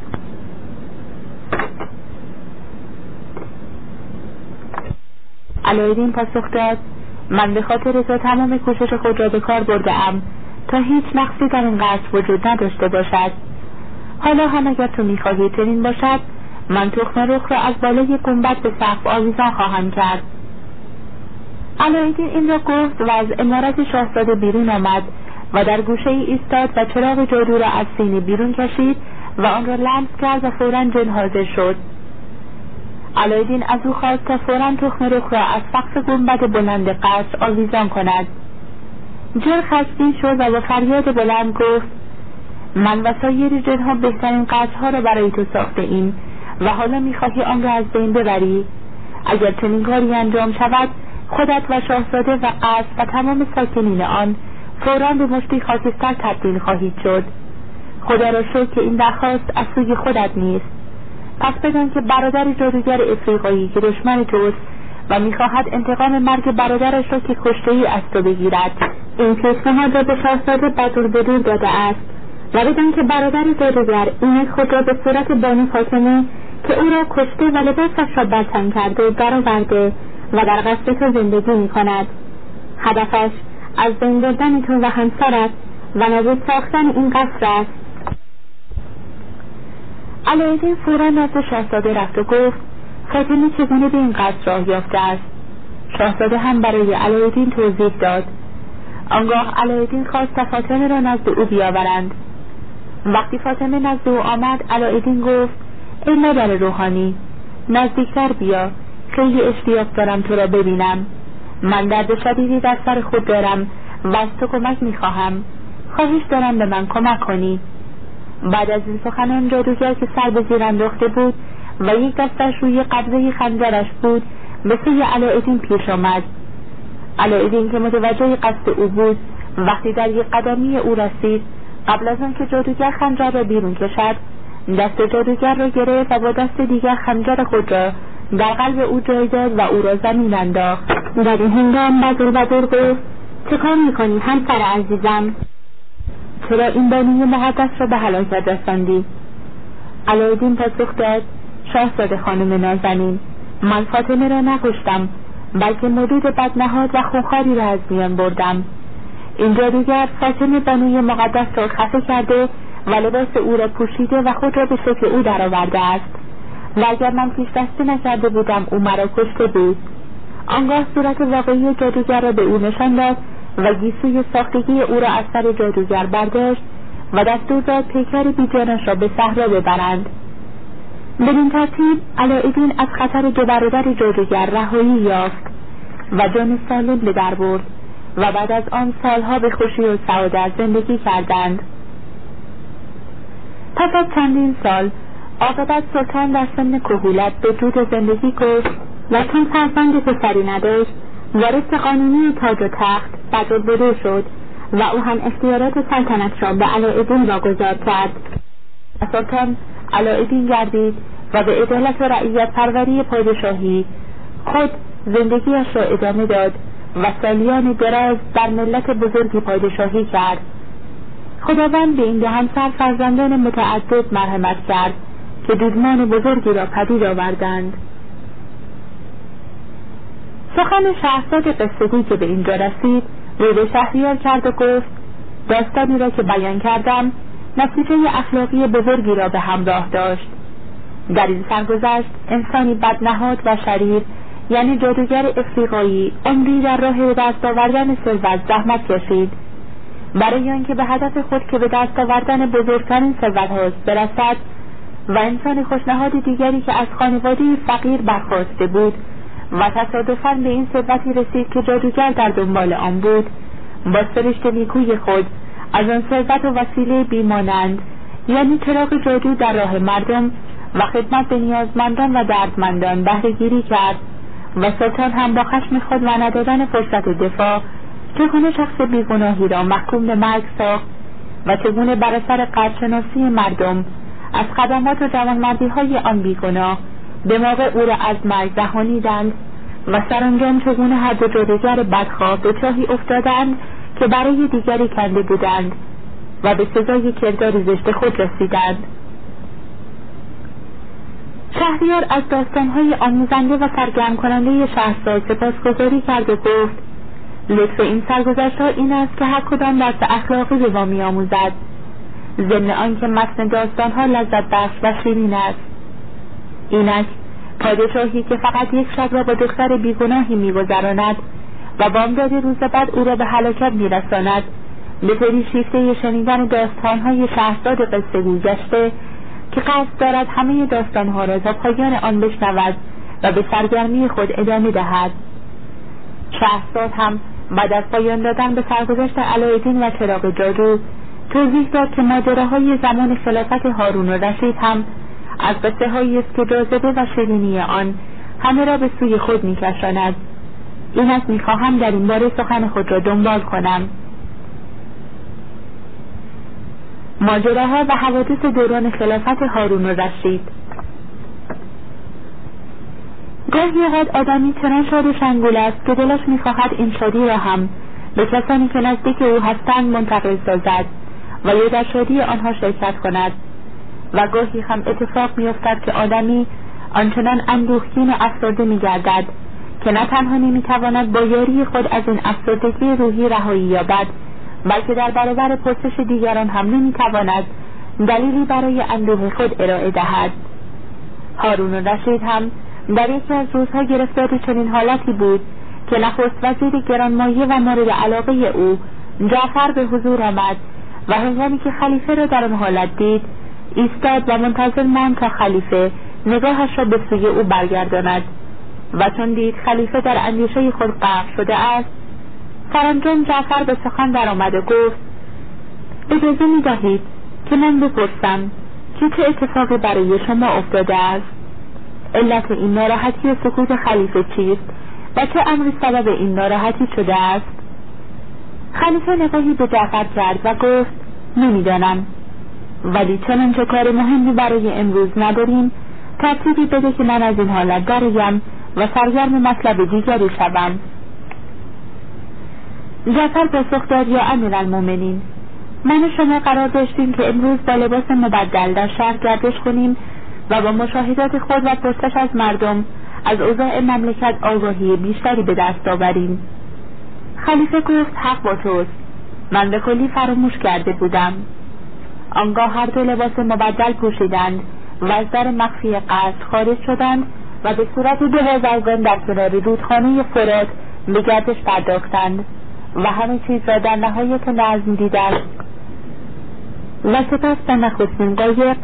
علایالدین پاسخ داد: من به خاطر تو تمام کوشش خود را به کار برده ام تا هیچ نقصی در این قصر وجود نداشته باشد. حالا هم اگر تو میخواهی چنین باشد، من تخم رخ را از بالای گنبد به سقف آویزان خواهم کرد. علایالدین این را گفت و از عمارت شاهزاده بیرون آمد و در گوشه ای ایستاد و چراغ جادو را از سینه بیرون کشید و آن را لمس کرد و فوراً جن حاضر شد. علایالدین از او خواست تا فوراً تخم رخ را از سقف گنبد بلند قصر آویزان کند. جن خشمگین شد و با فریاد بلند گفت: من و سایر جنها بهترین قصرها را برای تو ساخته ایم و حالا میخواهی آن را از بین ببری؟ اگر چنین کاری انجام شود، خودت و شاهزاده و قصر و تمام ساکنین آن فوراً به مشتی خاکستر تبدیل خواهید شد. خدا را شکر که این درخواست از سوی خودت نیست. پس بدان که برادر جادوگر افریقایی که دشمن توست و میخواهد انتقام مرگ برادرش را که کشته‌ای از تو بگیرد، این پیشنهاد را به شاهزاده بزرگوار داده است و بدان که برادر جادوگر این خود را به صورت بانو فاطمه که او را کشته و لباسش را بر تن کرده درآورده و در قصر تو زندگی می کند. هدفش از بین بردن تو و همسرت و نابود ساختن این قصر است. علایالدین فوراً نزد شاهزاده رفت و گفت: فاطمه چگونه به این قصر راه یافته است؟ شاهزاده هم برای علایالدین توضیح داد. آنگاه علایالدین خواست تا فاطمه را نزد او بیاورند. وقتی فاطمه نزد او آمد، علایالدین گفت: ای مادر روحانی، نزدیکتر بیا، خیلی اشتیاق دارم تو را ببینم. من درد شدیدی در سر خود دارم و از تو کمک میخواهم. خواهش دارم به من کمک کنی. بعد از این سخنان جادوگر که سر به زیر انداخته بود و یک دستش روی قبضه خنجرش بود به سوی علایالدین پیش آمد. علایالدین که متوجه قصد او بود، وقتی در یک قدمی او رسید، قبل از آن که جادوگر خنجر را بیرون کشد، دست جادوگر را گرفت و با دست دیگر خنجر خود را در قلب او جای داد و او را زمین انداخت. در این هنگام بزرگوار گفت: چه کار میکنی همسر عزیزم؟ چرا این بانوی مقدس را به هلاکت رساندی؟ علایالدین پاسخ داد: شاهزاده خانم نازنین، من فاطمه را نکشتم، بلکه مردود بدنهاد و خونخواری را از میان بردم. این جادوگر فاطمه بانوی مقدس را خفه کرده و لباس او را پوشیده و خود را به شکل او درآورده است و اگر من پیش دستی نکرده بودم او مرا کشته بود. آنگاه صورت واقعی جادوگر را به او نشان داد و گیسوی ساختگی او را از سر جادوگر برداشت و دستور داد پیکر بیجانش را به صحرا ببرند. بدین ترتیب علاءالدین از خطر دو برادر جادوگر رهایی یافت و جان سالم به در برد و بعد از آن سالها به خوشی و سعادت زندگی کردند. پس از چندین سال عاقبت سلطان در سن کهولت به جود زندگی گشت و چون فرزند پسری نداشت وارث قانونی تاج و تخت بدرالبدور شد و او هم اختیارات سلطنت را به علاءالدین واگذار کرد. سلطان علاءالدین گردید و به عدالت و رعیت پروری پادشاهی خود زندگیش را ادامه داد و سالیان دراز در ملت بزرگی پادشاهی کرد. خداوند به این دو همسر فرزندان متعدد مرحمت کرد که دودمان بزرگی را پدید آوردند. سخن شهرزاد قصه‌گوی که به اینجا رسید روی به شهریار کرد و گفت داستانی را که بیان کردم نتیجه اخلاقی بزرگی را به همراه داشت. در این سرگذشت انسانی بدنهاد و شریر یعنی جادوگر افریقایی عمری در راه دست آوردن ثروت زحمت کشید. برای آنکه به هدف خود که به دست آوردن بزرگترین ثروت‌هاست برسد و انسان خوشنهاد دیگری که از خانواده فقیر برخاسته بود و تصادفاً به این ثروتی رسید که جادوگر در دنبال آن بود، با سرشت نیکوی خود از آن ثروت و وسیله بیمانند یعنی چراغ جادو در راه مردم و خدمت به نیازمندان و دردمندان بهره گیری کرد و سلطان هم با خشم خود و ندادن فرصت دفاع چگونه شخص بیگناهی را محکوم به مرگ ساخت و چگونه بر اثر قدرشناسی مردم از خدمات و جوانمردی‌های آن بیگناه به موقع او را از مرگ رهانیدند و سرانجام چگونه هر دو جادوگر بدخواه به چاهی افتادند که برای دیگری کنده بودند و به سزای کردار زشت خود رسیدند. شهریار از داستان‌های آموزنده و سرگرم کننده شهرزاد سپاسگزاری کرد و گفت لطف این سرگذشت‌ها این است که هر کدام درس اخلاقی به ما می‌آموزد، ضمن آنکه متن داستان‌ها لذت بخش و شیرین است. اینک پادشاهی که فقط یک شب را با دختر بیگناهی می‌گذراند و بامداد روز بعد او را به هلاکت می‌رساند، به طوری شیفته شنیدن داستان‌های شهرزاد قصه‌گو گشته که قصد دارد همه داستان‌ها را تا پایان آن بشنود و به سرگرمی خود ادامه دهد. شهرزاد هم بعد از پایان دادن به سرگذشت علاءالدین و چراغ جادو توضیح داد که ماجراهای زمان خلافت هارون و رشید هم از قصه‌هایی است که جاذبه و شیرینی آن همه را به سوی خود می‌کشاند. این است می‌خواهم در این باره سخن خود را دنبال کنم. ماجراها و حوادث دوران خلافت هارون و رشید. گاهی اوقات آدمی چنان شاد و شنگول است که دلش می‌خواهد این شادی را هم به کسانی که نزدیک او هستند منتقل سازد و یا در شادی آنها شرکت کند و گاهی هم اتفاق می‌افتد که آدمی آنچنان اندوهگین و افسرده می‌گردد که نه تنها نمی‌تواند با یاری خود از این افسردگی روحی رهایی یابد، بلکه در برابر پرسش دیگران هم نمی‌تواند دلیلی برای اندوه خود ارائه دهد. هارون و رشید هم در یکی از روزها گرفتار چنین حالتی بود که نخست وزیر گرانمایه و مورد علاقه او جعفر به حضور آمد و هنگامی که خلیفه را در آن حالت دید ایستاد و منتظر ماند تا خلیفه نگاهش را به سوی او برگرداند و چون دید خلیفه در اندیشه خود غرق شده است، سرانجام جعفر به سخن در آمد و گفت اجازه می دهید که من بپرسم که چه اتفاقی برای شما افتاده است؟ علت این ناراحتی و سکوت خلیفه چیست و چه امری سبب این ناراحتی شده است؟ خلیفه نگاهی به جعفر کرد و گفت نمیدانم، ولی چنانچه کار مهمی برای امروز نداریم ترتیبی بده که من از این حالت درآیم و سرگرم مطلب دیگری شوم. جعفر پاسخ داد یا امیرالمومنین، من و شما قرار داشتیم که امروز با لباس مبدل در شهر گردش کنیم و با مشاهدات خود و پرسش از مردم از اوضاع مملکت آگاهی بیشتری به دست آوریم. خلیفه گفت حق با توست، من به کلی فراموش کرده بودم. آنگاه هر دو لباس مبدل پوشیدند و از در مخفی قصر خارج شدند و به صورت دو بازرگان در کنار رودخانه فرات به گردش پرداختند و همه چیز را در نهایت نظم دیدند و سپس به نخستین قایق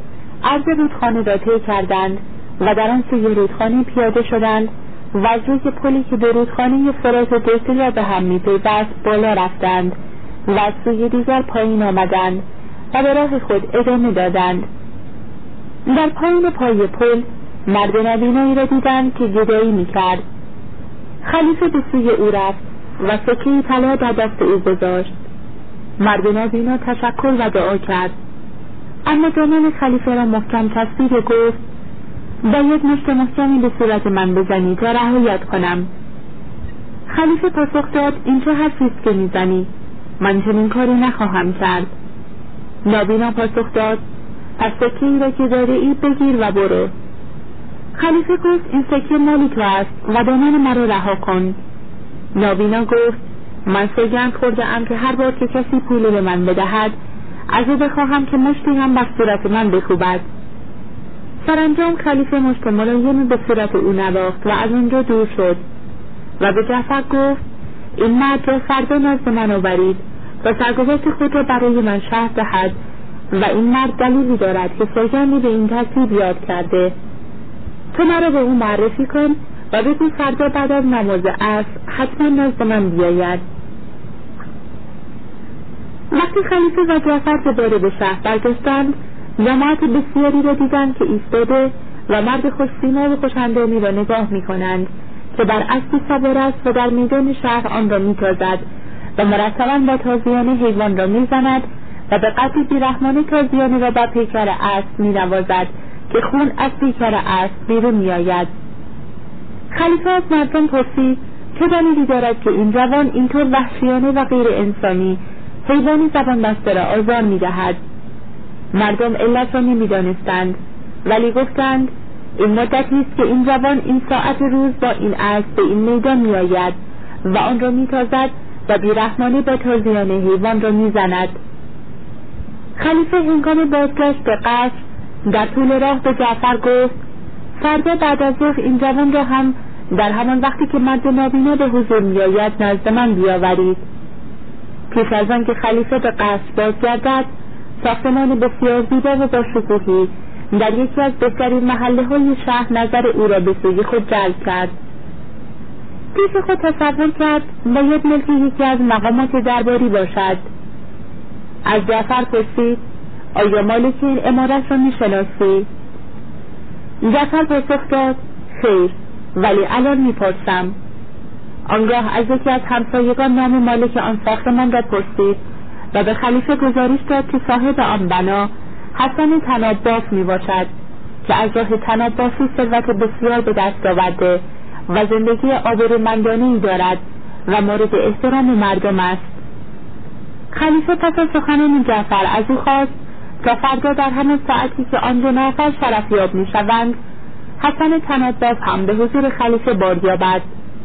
عرض رودخانه را طی کردند و در آن سوی رودخانه پیاده شدند و از روی پلی که به رودخانه فرات دوسیل را به هم می‌پیوست بالا رفتند و از سوی دیگر پایین آمدند و به راه خود ادامه دادند. در پایین پای پل مرد نابینایی را دیدند که گدایی می‌کرد. خلیفه به سوی او رفت و سکه طلا در دست او گذاشت. مرد نابینا تشکر و دعا کرد، اما دامن خلیفه را محکم چسبید و گفت باید مشت محکمی به صورت من بزنی تا رهایت کنم. خلیفه پاسخ داد این چه حرفی است که میزنی؟ من چنین کاری نخواهم کرد. نابینا پاسخ داد پس سکه ای را که داره ای بگیر و برو. خلیفه گفت این سکه مال تو است و دامن مرا رها کن. نابینا گفت من سوگند خورده ام که هر بار که کسی پول به من بدهد از او بخواهم که مشتی هم بر صورت من بکوبد. سرانجام خلیفه مشت ملایمی به صورت او نواخت و از اونجا دور شد و به جعفر گفت این مرد را فردا نزد من آورید و سرگذشت خود را برای من شرح دهد و این مرد دلیلی دارد که سوگندی به این ترتیب یاد کرده. تو مرا به او معرفی کن و بگو فردا بعد از نماز عصر حتما نزد من بیاید. وقتی خلیفه و جعفر دوباره به شهر برگشتند، جماعت بسیاری را دیدند که ایستاده و مرد خوش‌سیما و خوش‌اندامی را نگاه می‌کنند که بر اسبی سوار است و در میدان شهر آن را می‌تازد و مرتباً با تازیانه حیوان را می‌زند و به قدری بی‌رحمانه تازیانه را بر پیکر اسب می‌نوازد که خون از پیکر اسب بیرون می‌آید. خلیفه از مردم پرسید چه دلیلی دارد که این جوان اینطور وحشیانه و غیر انسانی حیوانی زبان بسته را آزار می‌دهد؟ مردم علت را نمی‌دانستند، ولی گفتند این مدتی است که این جوان این ساعت روز با این اسب به این میدان می‌آید و آن را می‌تازد و بی‌رحمانه با تازیانه حیوان را می‌زند. خلیفه هنگام بازگشت به قصر در طول راه به جعفر گفت فردا بعد از ظهر این جوان را هم در همان وقتی که مرد نابینا به حضور می‌آید نزد من بیاورید. پیش از آن که خلیفه به قصر بازگردد، ساختمان بسیار زیبا و با شکوهی در یکی از بهترین محله‌های شهر نظر او را به سوی خود جلب کرد. پیش خود تصور کرد باید ملک یکی از مقامات درباری باشد. از جعفر پرسید آیا مالک این عمارت را می‌شناسی؟ جعفر پاسخ داد خیر، ولی الان می‌پرسم. آنگاه از یکی از همسایگان نام مالک آن ساختمان را پرسید و به خلیفه گزارش داد که صاحب آن بنا حسن طنابباف می باشد که از راه طناببافی ثروت بسیار به دست آورده و زندگی آبرومندانه‌ای دارد و مورد احترام مردم است. خلیفه پس از سخنان جعفر از او خواست تا فردا در همان ساعتی که آن دو نفر شرفیاب می شوند حسن طنابباف هم به حضور خلیفه بار یابد.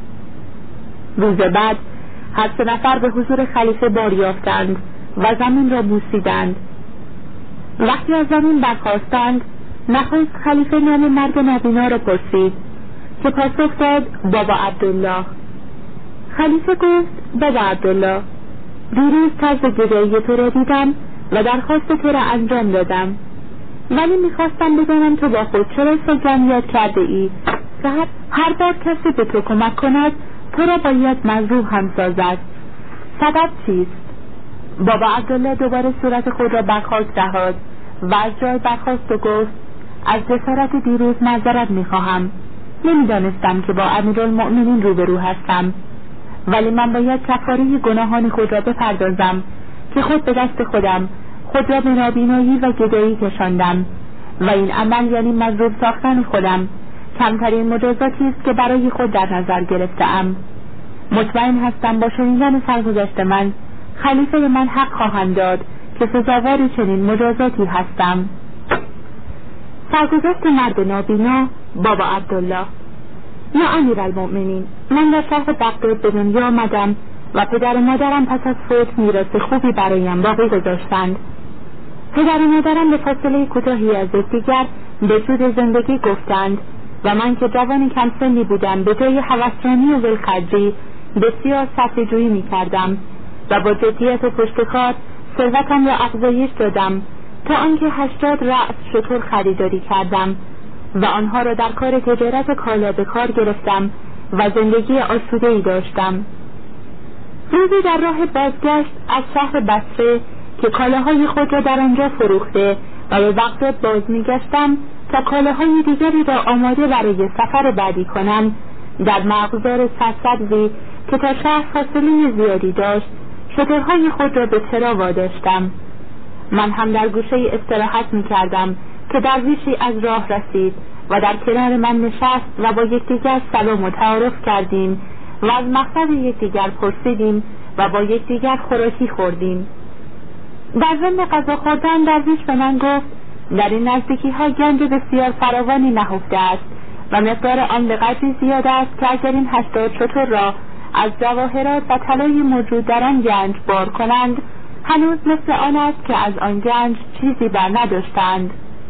روز بعد هر سه نفر به حضور خلیفه بار یافتند و زمین را بوسیدند. وقتی از زمین برخاستند نخست خلیفه نام مرد نابینا را پرسید که پاسخ داد بابا عبدالله. خلیفه گفت بابا عبدالله، دیروز طرز گدایی تو را دیدم و درخواست تو را انجام دادم، ولی میخواستم بدانم تو با خود چرا سوگند یاد کرده ای که هر بار کسی به تو کمک کند تو را باید مظلوم هم سازد. سبب چیست؟ بابا عبدالله دوباره صورت خود را برخاک نهاد و از جای برخاست و گفت از جسارت دیروز معذرت میخواهم. نمیدانستم که با امیرالمؤمنین روبرو هستم، ولی من باید کفاره گناهان خود را بپردازم که خود به دست خودم خود را به نابینایی و گدایی کشاندم و این عمل یعنی مظلوم ساختن خودم کمترین مجازاتی است که برای خود در نظر گرفته‌ام. مطمئن هستم با شنیدن سرگذشت من خلیفه به من حق خواهند داد که سزاوار چنین مجازاتی هستم. سرگذشت مرد نابینا بابا عبدالله. یا امیرالمؤمنین، من در شهر بغداد به دنیا آمدم و پدر و مادرم پس از فوت میراث خوبی برایم باقی گذاشتند. پدر و مادرم به فاصله کوتاهی از یکدیگر به سود زندگی گفتند و من که جوان کم سنی بودم به جای هوسرانی و ولخرجی بسیار صرفه‌جویی می‌کردم و با جدیت و پشتکار ثروتم را افزایش دادم تا آنکه هشتاد رأس شتر خریداری کردم و آنها را در کار تجارت کالا به کار گرفتم و زندگی آسوده‌ای داشتم. روزی در راه بازگشت از شهر بصره که کالاهای خود را در آنجا فروخته و به بغداد باز می‌گشتم تا کالاهای دیگری را آماده برای سفر بعدی کنم، در مغزار سرسبزی که تا شهر فاصله زیادی داشت شترهای خود را به چرا واداشتم. من هم در گوشه استراحت می‌کردم که درویشی از راه رسید و در کنار من نشست و با یکدیگر سلام و تعارف کردیم و از مقصد یکدیگر پرسیدیم و با یکدیگر خوراکی خوردیم. در ضمن غذا خوردن درویش به من گفت در این نزدیکی ها گنج بسیار فراوانی نهفته است و مقدار آن به قدری زیاد است که اگر این هشتاد شتر را از جواهرات و طلای موجود در آن گنج بار کنند هنوز مثل آن است که از آن گنج چیزی بر نداشتند.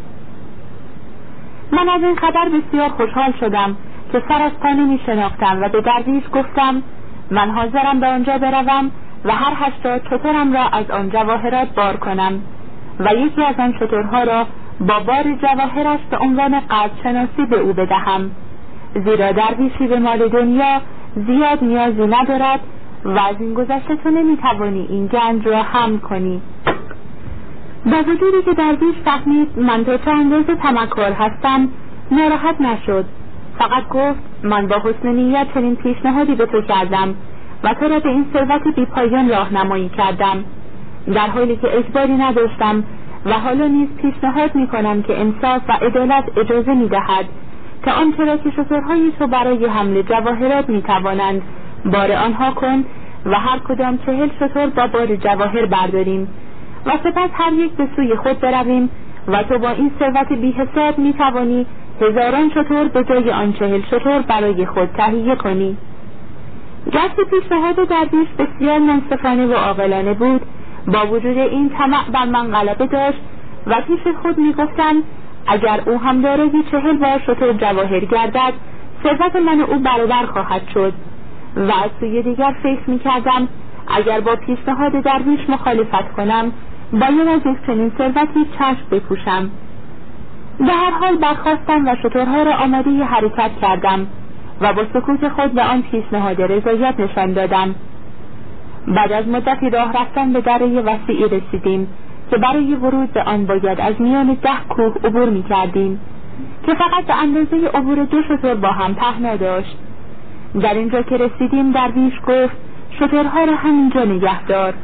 من از این خبر بسیار خوشحال شدم که سر از پا نمی شناختم و به درویش گفتم من حاضرم به آنجا بروم و هر هشتاد شترم را از آن جواهرات بار کنم و یکی از آن شترها را با بار جواهرش به عنوان قدر شناسی به او بدهم، زیرا درویشی به مال دنیا زیاد نیازی ندارد و از این گذشته تو نمیتوانی این گنج را حمل کنی. با وجودی که درویش فهمید من تا چه اندازه تمکار هستم ناراحت نشد، فقط گفت من با حسن نیت چنین پیشنهادی به تو کردم و تو را به این ثروت بی پایان راهنمایی کردم، در حالی که اجباری نداشتم و حالا نیز پیشنهاد می کنم که انصاف و عدالت اجازه می دهد که آنچه را که شترهای تو برای حمل جواهرات می توانند بار آنها کن و هر کدام چهل شتر با بار جواهر برداریم و سپس هر یک به سوی خود برویم و تو با این ثروت بی حساب می توانی هزاران شتر به جای آن چهل شتر برای خود تهیه کنی. گرچه پیشنهاد درویش بسیار منصفانه و عاقلانه بود، با وجود این طمع بر من غلبه داشت و پیش خود می گفتم اگر او هم دارای چهل بار شتر جواهر گردد ثروت من او برابر خواهد شد و از سوی دیگر فکر می کردم اگر با پیشنهاد درویش مخالفت کنم باید از یک چنین ثروتی چشم بپوشم. به هر حال برخاستم و شترها را آماده حرکت کردم و با سکوت خود به آن پیشنهاد رضایت نشان دادم. بعد از مدتی راه رفتن به دره وسیعی رسیدیم که برای ورود به آن باید از میان ده کوه عبور می کردیم که فقط به اندازه عبور دو شتر با هم پهنا داشت. در اینجا که رسیدیم درویش گفت شترها را همینجا نگه دار.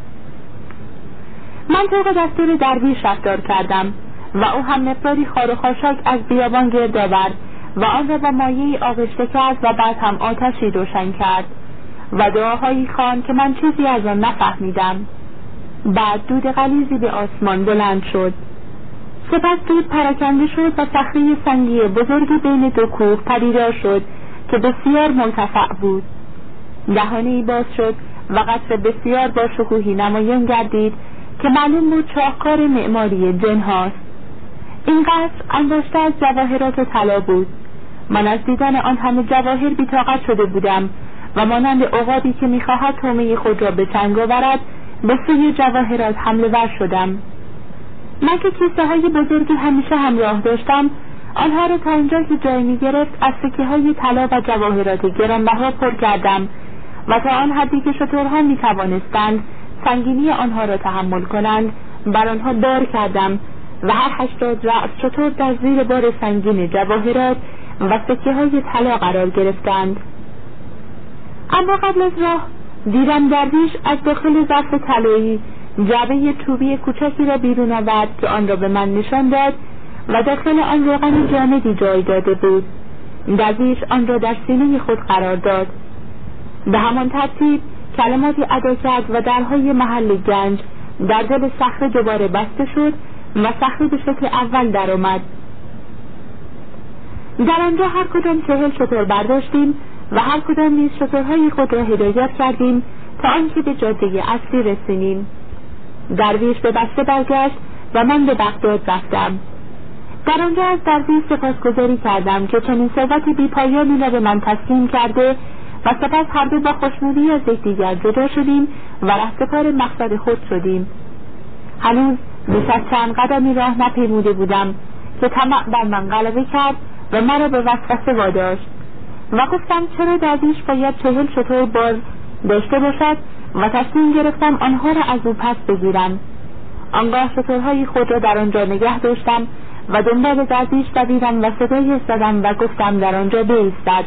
من طبق دستور درویش رفتار کردم و او هم مقداری خار و خاشاک از بیابان گرد آورد و آن را با مایه‌ای آغشته کرد و بعد هم آتشی روشن کرد و دعاهایی خواند که من چیزی از آن نفهمیدم. بعد دود غلیظی به آسمان بلند شد، سپس دود پراکنده شد و صخره سنگی بزرگ بین دو کوه پدیدار شد که بسیار مرتفع بود. دهانه‌ای باز شد و قصر بسیار با شکوهی نمایان گردید که معلوم بود شاهکار معماری جن هاست. این قصر انباشته از جواهرات و طلا بود. من از دیدن آن همه جواهر بی‌طاقت شده بودم و مانند عقابی که می‌خواهد طعمه خود را به چنگ آورد به سوی جواهرات حمله ور شدم. من که کیسه های بزرگی همیشه همراه داشتم آنها را تا آنجا که جای می‌گرفت از سکه های طلا و جواهرات گرانبها پر کردم و تا آن حدی که شترها می‌توانستند سنگینی آنها را تحمل کنند بر آنها بار کردم و هر هشتاد رأس شتر در زیر بار سنگین جواهرات و سکه های طلا قرار گرفتند. اما قبل از راه دیدم درویش از داخل ظرف طلایی جعبه چوبی کوچکی را بیرون آورد که آن را به من نشان داد و داخل آن روغن جامدی جای داده بود. درویش آن را در سینه خود قرار داد. به همان ترتیب کلماتی ادا کرد و درهای محل گنج در دل صخره دوباره بسته شد و صخره به شکل اول در آمد. در آنجا هر کدام چهل شتر برداشتیم و هر کدام نیز شترهای خود را هدایت کردیم تا آنکه به جاده اصلی رسیدیم. درویش به بسته برگشت و من به بغداد رفتم. در آنجا از درویش سپاسگزاری کردم که چنین ثروتی بی پایانی را به من تسلیم کرده و سپس هر دو با خوشنودی از یکدیگر جدا شدیم و رهسپار مقصد خود شدیم. هنوز بیش از چند قدمی راه نپیموده بودم که طمع بر من غلبه کرد و مرا به وسوسه واداشت و گفتم چرا درویش باید چهل شتر باز داشته باشد و تصمیم گرفتم آنها را از او پس بگیرم. آنگاه شترهای خود را در آنجا نگه داشتم و دنبال درویش دویدم و صدای زدم و گفتم در آنجا بایستد.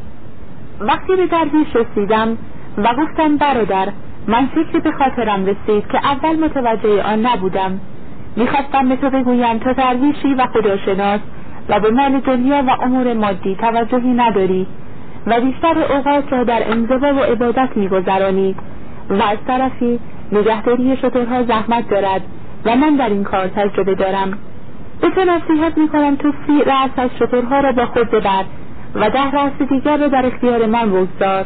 وقتی به درویش رسیدم و گفتم برادر، من فکری به خاطرم رسید که اول متوجه آن نبودم. میخواستم به تو بگویم تو درویشی و خداشناس و به مال دنیا و امور مادی توجهی نداری و بیشتر اوقات را در انزوا و عبادت میگذرانی و از طرفی نگهداری شترها زحمت دارد و من در این کار تجربه دارم. به تو نصیحت میکنم تو سی رأس از شترها را با خود ببر و ده رأس دیگر را در اختیار من بگذار.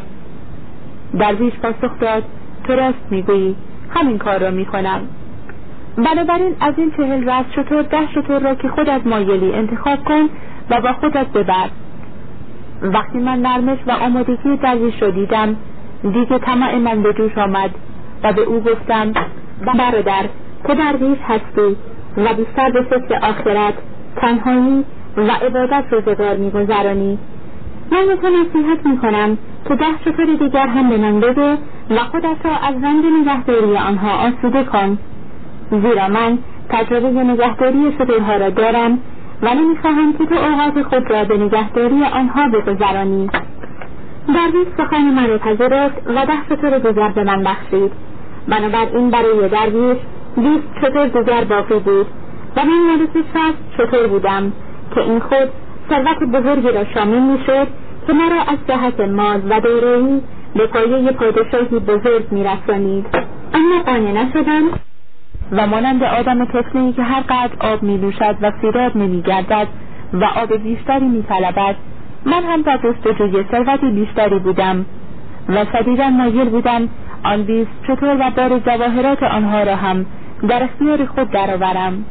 درویش پاسخ داد تو راست میگویی، همین کار را میکنم. بنابراین از این چهل رأس شتر ده شتر را که خودت مایلی انتخاب کن و با خودت ببر. وقتی من نرمش و آمادگی درویش را دیدم دیگه طمع من به جوش آمد و به او گفتم برادر، تو درویش هستی و بیشتر به فکر آخرت، تنهایی و عبادت روزگار میگذرانی. من به تو نصیحت میکنم که ده شتر دیگر هم به من بده و خودت را از رنج نگهداری آنها آسوده کن، زیرا من تجربه نگهداری شترها را دارم و نمیخواهم که تو اوقات خود را به نگهداری آنها بگذرانی. درویش سخن من را پذیرفت و ده شتر دیگر به من بخشید. بنابراین برای درویش بیست شتر دیگر باقی بود و من مالک شصت شتر بودم که این خود ثروت بزرگی را شامل میشد که مرا از جهت مال و دارایی به پایه پادشاهی بزرگ میرسانید. اما قانع نشدم و مانند آدم تشنه‌ای که هر قدر آب می‌نوشد و سیراب نمی‌گردد و آب بیشتری می‌طلبد، من هم در جستجوی ثروت بیشتری بودم و شدیداً مایل بودم آن بیست شتر و بار جواهرات آنها را هم در اختیار خود درآورم.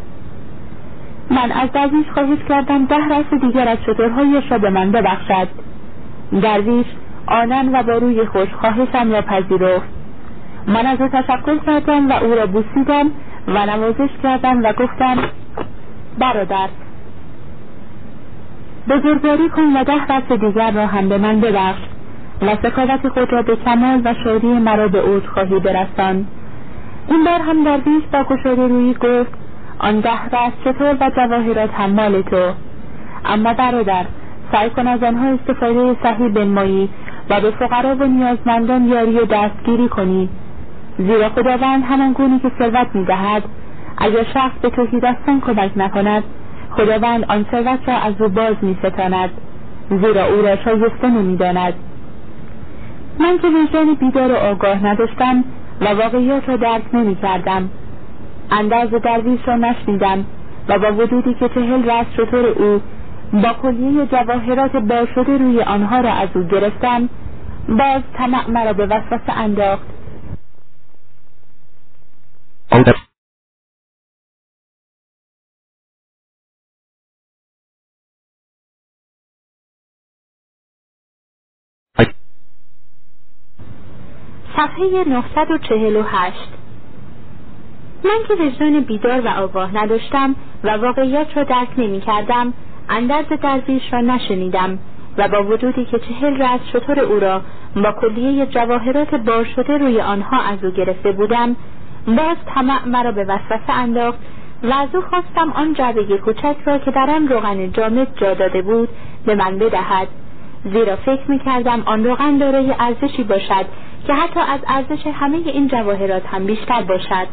من از درویش خواهش کردم ده رأس دیگر از شترهایش را به من ببخشد. درویش آنن و با روی خوش خواهشم را پذیرفت. من از او تشکر کردم و او را بوسیدم و نوازش کردم و گفتم برادر، بزرگواری کن و ده رأس دیگر را هم به من ببخش و سخاوت خود را به کمال و شادی مرا به اوج خواهی برسان. این بار هم درویش با گشاده رویی گفت آن ده رأس شتر و جواهرات هم مال تو، اما برادر سعی کن از آنها استفاده صحیح بنمایی و به فقرا و نیازمندان یاری و دستگیری کنی، زیرا خداوند همان گونه که ثروت می‌دهد اگر شخص به تهیدستان کمک نکند خداوند آن ثروت را از او باز می‌ستاند، زیرا او را شایسته نمی‌داند. من که وجدان بیدار و آگاه نداشتم و واقعیات را درک نمی‌کردم، اندرز درویش را نشنیدم و با وجودی که چهل رأس شتر او با کلیه جواهرات بار شده روی آنها را از او گرفتم، باز طمع مرا به وسوسه انداخت. صفحه نهصد و چهل و هشت. من که وجدان بیدار و آگاه نداشتم و واقعیت را درک نمی کردم، اندرز درویش را نشنیدم و با وجودی که چهل رأس شتر او را با کلیه جواهرات بار شده روی آنها از او گرفته بودم، باز طمع مرا به وسوسه انداخت و از او خواستم آن جعبه کوچک را که در آن روغن جامد جا داده بود به من بدهد، زیرا فکر می کردم آن روغن دارای ارزشی باشد که حتی از ارزش همه این جواهرات هم بیشتر باشد.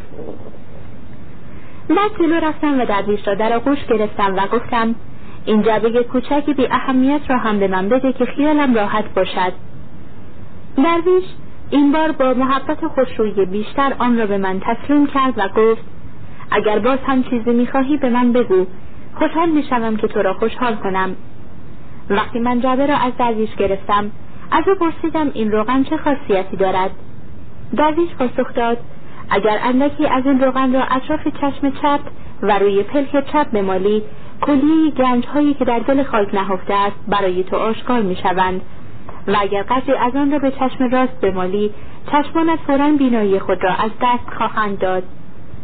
بعد جلو رفتم و درویش را در آغوش گرفتم و گفتم این جعبه کوچکی بی اهمیت را هم به من بده که خیالم راحت باشد. درویش این بار با محبت و خوشرویی بیشتر آن را به من تسلیم کرد و گفت اگر باز هم چیزی میخواهی به من بگو، خوشحال میشوم که تو را خوشحال کنم. وقتی من جعبه را از درویش گرفتم از او پرسیدم این روغن چه خاصیتی دارد. درویش پاسخ داد اگر اندکی از این روغن را اطراف چشم چپ و روی پلک چپ بمالی، کلیه گنج هایی که در دل خاک نهفته است برای تو آشکار می شوند و اگر قدری از آن را به چشم راست بمالی، چشمانت فوراً بینایی خود را از دست خواهند داد.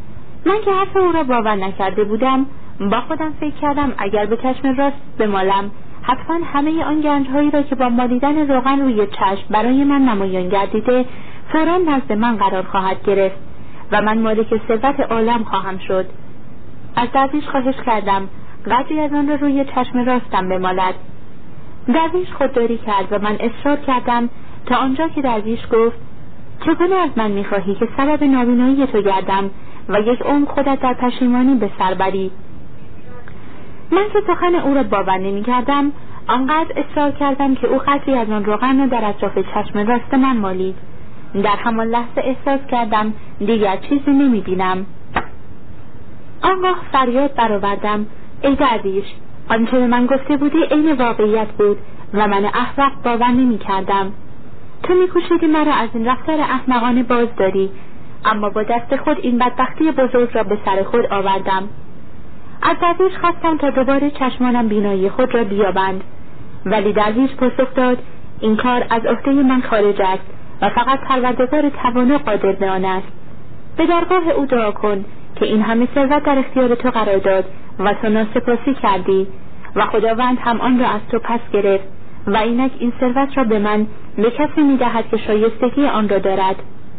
من که حرف او را باور نکرده بودم، با خودم فکر کردم اگر به چشم راست بمالم، حتما همه آن گنجهایی را که با مالیدن روغن روی چشم برای من نمایان گردیده فوراً نزد من قرار خواهد گرفت و من مالک ثروت عالم خواهم شد. از درویش خواهش کردم قدری از آن را روی چشم راستم بمالد. درویش خودداری کرد و من اصرار کردم تا آنجا که درویش گفت چگونه از من میخواهی که سبب نابینایی تو گردم و یک عمر خودت در پشیمانی به سر بری؟ من که سخن او را باور نمی کردم، آنقدر اصرار کردم که او قدری از آن روغن را در اطراف چشم راست من مالید. در همان لحظه احساس کردم دیگر چیزی نمی بینم. آنگاه فریاد برآوردم ای درویش، آنچه به من گفته بودی عین واقعیت بود و من احمق باور نمی کردم. تو می کوشیدی مرا از این رفتار احمقانه باز داری، اما با دست خود این بدبختی بزرگ را به سر خود آوردم. از درویش خواستم تا دوباره چشمانم بینایی خود را بیابند، ولی درویش پاسخ داد این کار از عهده من خارج است و فقط پروردگار توانا قادر به آن است. به درگاه او دعا کن که این همه ثروت در اختیار تو قرار داد و تو ناسپاسی کردی و خداوند هم آن را از تو پس گرفت و اینک این ثروت را به من به کسی می‌دهد که شایستگی آن را دارد.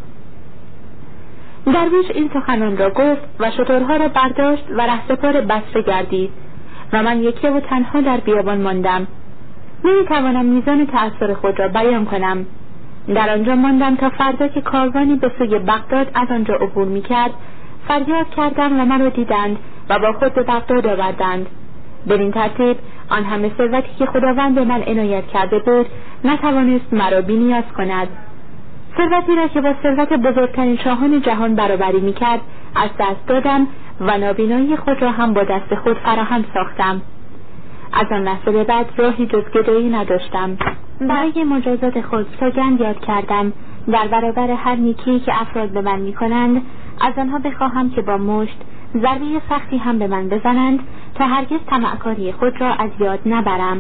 درویش این سخنان را گفت و شترها را برداشت و رهسپار بصره گردید و من یکی و تنها در بیابان ماندم. نمی‌توانم میزان تأثیر خود را بیان کنم. در آنجا ماندم تا فردا که کاروانی به سوی بغداد از آنجا عبور می‌کرد. فریاد کردم و مرا دیدند و با خود به بغداد آوردند. بدین ترتیب آن همه ثروتی که خداوند به من عنایت کرده بود نتوانست مرا بی‌نیاز کند. ثروتی را که با ثروت بزرگترین شاهان جهان برابری می‌کرد از دست دادم و نابینایی خود را هم با دست خود فراهم ساختم. از آن لحظه به بعد راهی جز گدایی نداشتم. برای مجازات خود سوگند یاد کردم در برابر هر نیکی که افراد به من می‌کنند از آنها بخواهم که با مشت ضربه سختی هم به من بزنند تا هرگز طمعکاری خود را از یاد نبرم.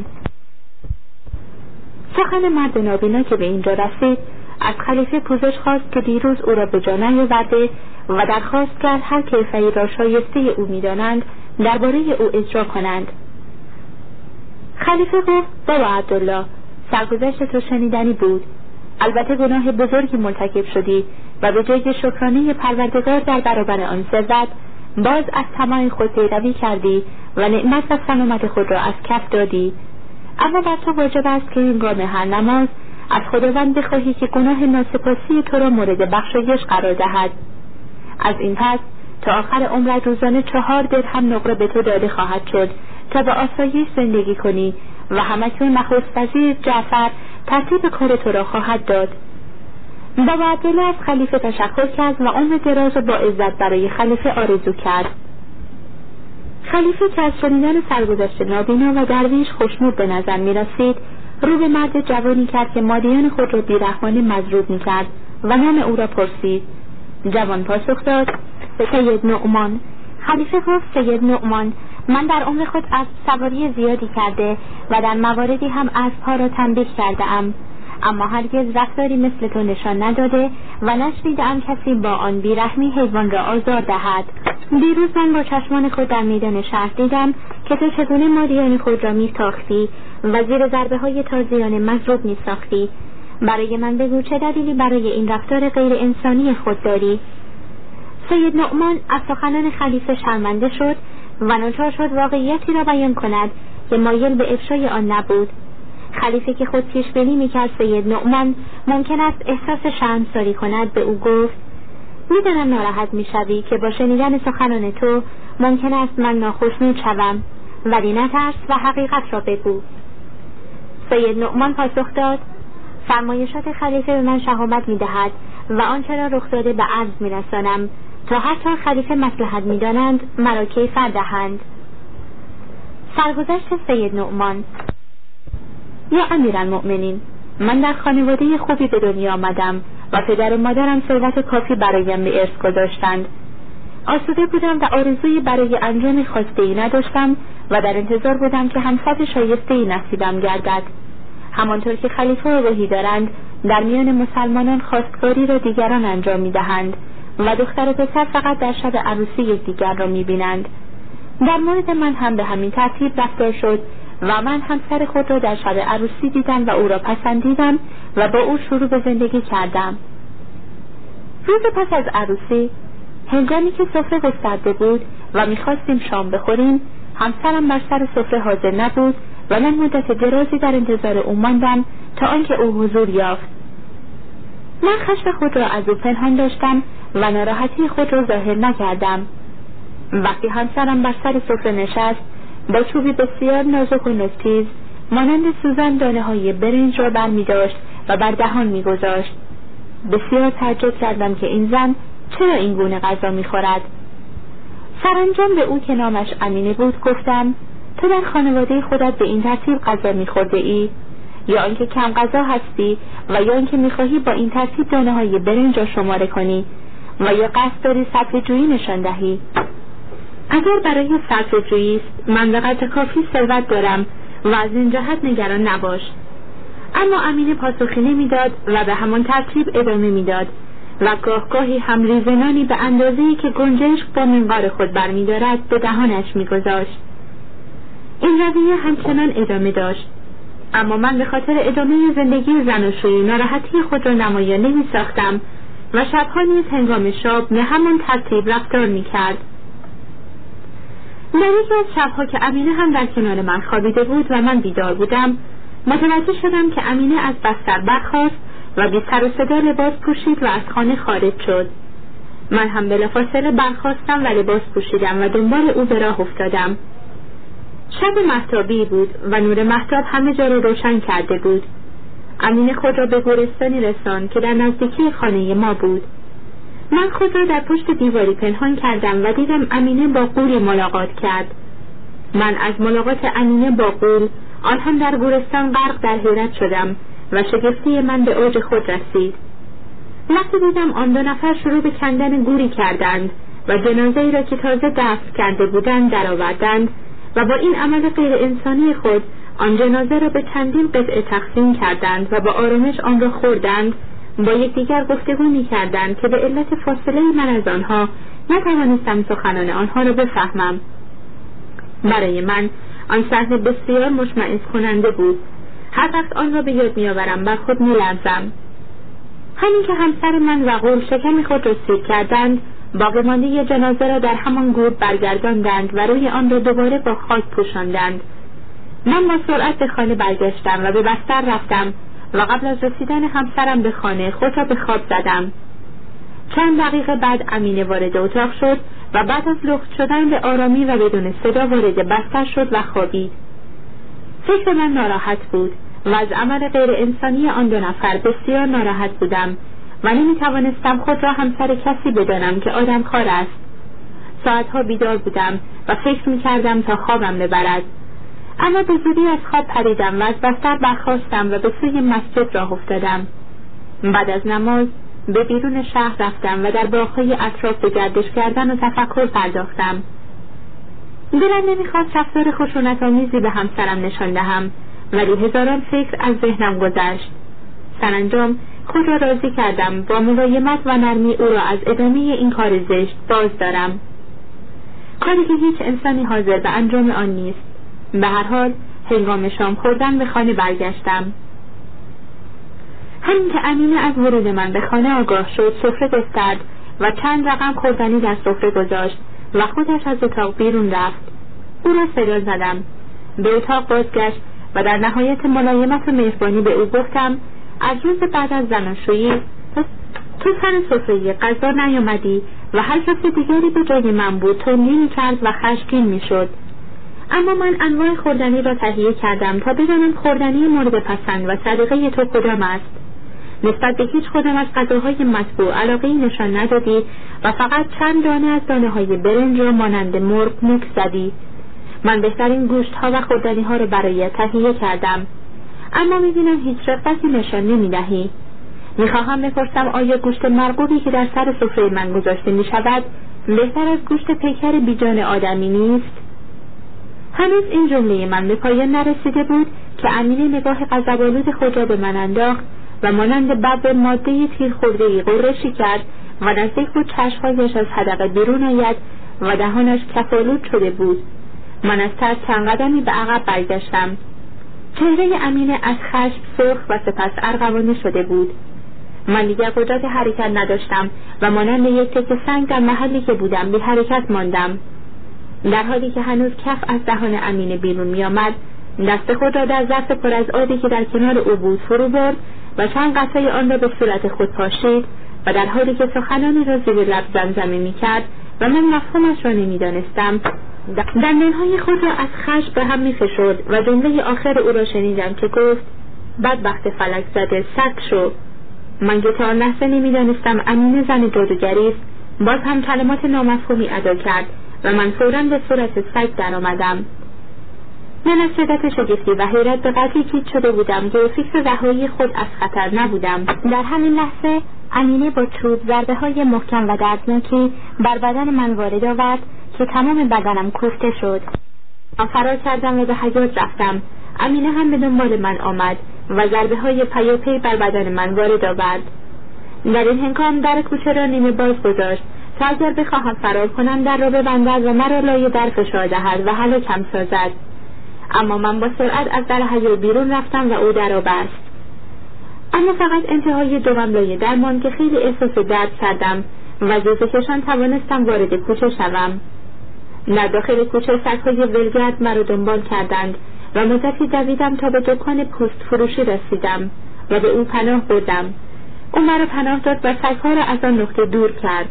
سخن مرد نابینا که به اینجا رسید از خلیفه پوزش خواست که دیروز او را به جا نیاورده و درخواست کرد هر کیفری را شایسته او می‌دانند درباره او اجرا کنند. خلیفه گفت بابا عبدالله، سرگذشت تو شنیدنی بود. البته گناه بزرگی مرتکب شدی و به جای شکرانه پروردگار در برابر آن ثروت باز از طمع خود پیروی کردی و نعمت و سلامت خود را از کف دادی. اما بر تو واجب است که هنگام هر نماز از خداوند بخواهی که گناه ناسپاسی تو را مورد بخشایش قرار دهد. از این پس تا آخر عمرت روزانه چهار درهم نقره به تو داده خواهد شد تا به آسایش زندگی کنی و همکنون نخست وزیر جعفر ترتیب کار تو را خواهد داد. بابا عبدالله از خلیفه تشکر کرد و عمر دراز و با عزت برای خلیفه آرزو کرد. خلیفه که از شنیدن سرگذشت نابینا و درویش خوشنود به نظر می رسید رو به مرد جوانی کرد که مادیان خود را بیرحمانه مضروب می کرد و نام او را پرسید. جوان پاسخ داد سید نعمان. خلیفه گفت سید نعمان، من در عمر خود اسب سواری زیادی کرده و در مواردی هم اسبها را تنبیه کرده ام، اما هرگز رفتاری مثل تو نشان نداده و نشنیده‌ام کسی با آن بیرحمی حیوان را آزار دهد. دیروز من با چشمان خود در میدان شهر دیدم که تو چگونه مادیان خود را می‌تاختی و زیر ضربه های تازیانه مضروب می‌ساختی. برای من بگو چه دلیلی برای این رفتار غیر انسانی خود داری؟ سید نعمان از سخنان خلیفه شرمنده شد و ناچار شد واقعیتی را بیان کند که مایل به افشای آن نبود. خلیفه که خود پیش بینی می‌کرد سید نعمان ممکن است احساس شرمساری کند به او گفت می‌دانم ناراحت می‌شوی که با شنیدن سخنان تو ممکن است من ناخوشنود شوم، ولی نترس و حقیقت را بگو. سید نعمان پاسخ داد فرمایشات خلیفه به من شهامت می‌دهد و آنچه را رخ داده به عرض می‌رسانم تا حتی خلیفه مصلحت می‌دانند مرا کیفر دهند. سرگذشت سید نعمان. یا امیرالمؤمنین، من در خانواده خوبی به دنیا آمدم و پدر و مادرم ثروت کافی برایم به ارث گذاشتند. آسوده بودم و آرزویی برای انجام خواسته‌ای نداشتم و در انتظار بودم که همسر شایسته‌ای نصیبم گردد. همانطور که خلیفه آگاهی دارند در میان مسلمانان خواستگاری را دیگران انجام می‌دهند و دختر و پسر فقط در شب عروسی یکدیگر را می‌بینند. در مورد من هم به همین ترتیب رفتار شد و من همسر خود را در شب عروسی دیدم و او را پسندیدم و با او شروع به زندگی کردم. روز پس از عروسی، هنگامی که سفره گسترده بود و می‌خواستیم شام بخوریم، همسرم بر سر سفره حاضر نبود و من مدت درازی در انتظار او ماندم تا آنکه او حضور یافت. من خشم خود را از او پنهان داشتم و ناراحتی خود را ظاهر نکردم. وقتی همسرم بر سر سفره نشست، با چوبی بسیار نازک و نوک‌تیز مانند سوزن دانه‌های برنج را برمی‌داشت و بر دهان می‌گذاشت. بسیار تعجب کردم که این زن چرا این گونه غذا می‌خورد. سرانجام به او که نامش امینه بود گفتم: تو در خانواده خودت به این ترتیب غذا می‌خورده ای؟ یا آنکه کم غذا هستی و یا آنکه می‌خواهی با این ترتیب دانه‌های برنج را شماره کنی و یا قصد داری صرفه‌جویی نشان دهی؟ اگر برای صرفه‌جویی است، من به قدر کافی ثروت دارم و از این جهت نگران نباش. اما امینه پاسخی نمی‌داد و به همان ترتیب ادامه می‌داد و گاه گاهی هم ریزنانی به اندازه‌ای که گنجشک با منقار خود برمی‌دارد به دهانش می‌گذاشت. این رویه همچنان ادامه داشت، اما من به خاطر ادامه زندگی زناشویی ناراحتی خود را نمایان نمی‌ساختم و شب‌ها نیز هنگام شام به همان ترتیب رفتار می‌کرد. در یکی از شب‌ها که امینه هم در کنار من خوابیده بود و من بیدار بودم، متوجه شدم که امینه از بستر برخاست و بی سر و صدا لباس پوشید و از خانه خارج شد. من هم بلافاصله برخاستم و لباس پوشیدم و دنبال او به راه افتادم. شب مهتابی بود و نور مهتاب همه جا را روشن کرده بود. امینه خود را به گورستانی رساند که در نزدیکی خانه ما بود. من خود را در پشت دیواری پنهان کردم و دیدم امینه با غولی ملاقات کرد. من از ملاقات امینه با غول، آن هم در گورستان، غرق در حیرت شدم و شگفتی من به اوج خود رسید. وقتی دیدم آن دو نفر شروع به کندن گوری کردند و جنازه‌ای را که تازه دفن کرده بودند درآوردند و با این عمل غیر انسانی خود آن جنازه را به چندین قطعه تقسیم کردند و با آرامش آن را خوردند، با یکدیگر گفتگو می‌کردند که به علت فاصله من از آنها نتوانستم سخنان آنها را بفهمم. برای من آن صحنه بسیار مشمئز کننده بود. هر وقت آن را به یاد می‌آورم بر خود می‌لرزم. همین که همسر من و غول شکم خود را سیر کردند، باقی مانده جنازه را در همان گور برگرداندند و روی آن را دوباره با خاک پوشاندند. من با سرعت به خانه برگشتم و به بستر رفتم و قبل از رسیدن همسرم به خانه خود را به خواب زدم. چند دقیقه بعد امینه وارد اتاق شد و بعد از لخت شدن به آرامی و بدون صدا وارد بستر شد و خوابید. فکر من ناراحت بود و از عمل غیر انسانی آن دو نفر بسیار ناراحت بودم و نمی توانستم خود را همسر کسی بدانم که آدم خوار است. ساعتها بیدار بودم و فکر می کردم تا خوابم ببرد، اما به زودی از خواب پریدم و از بستر برخاستم و به سوی مسجد راه افتادم. بعد از نماز به بیرون شهر رفتم و در باغ‌های اطراف به گردش کردن و تفکر پرداختم. دلم نمیخواست رفتار خشونت‌آمیزی به همسرم نشان دهم، ولی هزاران فکر از ذهنم گذشت. سرانجام خود را راضی کردم با ملایمت و نرمی او را از ادامه این کار زشت باز دارم، کاری که هیچ انسانی حاضر به انجام آن نیست. به هر حال هنگام شام خوردن به خانه برگشتم. همین که امینه از ورود من به خانه آگاه شد، سفره گسترد و چند رقم خوردنی در سفره گذاشت و خودش از اتاق بیرون رفت. او را صدا زدم. به اتاق بازگشت و در نهایت ملایمت و مهربانی به او گفتم: از روز بعد از زناشویی تو سر سفره غذا نیامدی و هر کس دیگری به جای من بود تندی می‌کرد و خشمگین می‌شد. اما من انواع خوردنی را تهیه کردم تا بدانم خوردنی مورد پسند و صدقه تو کدام است. نسبت به هیچ کدام از غذاهای مطبوع علاقه‌ای نشان ندادی و فقط چند دانه از دانه‌های برنج را مانند مرغ موک زدی. من بهترین گوشت‌ها و خوردنی‌ها را برایت تهیه کردم، اما می‌بینم هیچ رغبتی نشان نمی‌دهی. می‌خواهم بپرسم آیا گوشت مرغوبی که در سر سفره من گذاشته می‌شود بهتر از گوشت پیکر بیجان آدمی نیست؟ هنوز این جمله من به پایان نرسیده بود که امینه نگاه غضب‌آلود خود را به من انداخت و مانند ببر ماده تیر خورده‌ای غرشی کرد و نزدیک بود چشمهایش از حدقه بیرون آید و دهانش کفالود شده بود. من از ترس چند قدمی به عقب برگشتم. چهره امینه از خشم سرخ و سپس ارغوانی شده بود. من دیگر قدرت حرکت نداشتم و مانند یک تکه سنگ در محلی که بودم بی حرکت ماندم. در حالی که هنوز کف از دهان امینه بیرون می آمد، دست خود را در ظرف پر از آبی که در کنار او بود فرو برد و چند قطره آن را به صورت خود پاشید و در حالی که سخنانی را زیر لب زمزمه می کرد و من مفهومش را نمی دانستم، دندانهای خود را از خشم به هم می فشرد و جمله آخر او را شنیدم که گفت: بدبخت فلک زده، سگ شو. من که تا آن لحظه نمی دانستم امینه زن جادوگری است، باز هم کلمات نامفهومی ادا کرد و من فوراً به صورت سگ در آمدم. من از شدت شگفتی و حیرت به قدری گیج شده بودم که به فکر رهایی خود از خطر نبودم. در همین لحظه امینه با چوب ضربه های محکم و دردناکی بر بدن من وارد آورد که تمام بدنم کوفته شد. من فرار کردم و به حیاط رفتم. امینه هم به دنبال من آمد و ضربه های پیاپی بر بدن من وارد آورد. در این هنگام در کوچه را نیمه باز گذاشت تا اگر بخواهم فرار کنم در را ببندد و مرا لای در فشار دهد و هلاکم سازد. اما من با سرعت از در حیاط بیرون رفتم و او در را بست. اما فقط انتهای دوم لای در ماند که خیلی احساس درد کردم و جز کشان توانستم وارد کوچه شوم. در داخل کوچه سگ‌های ولگرد مرا دنبال کردند و مدتی دویدم تا به دکان پوست فروشی رسیدم و به او پناه بردم. او مرا پناه داد و سگ‌ها را از آن نقطه دور کرد.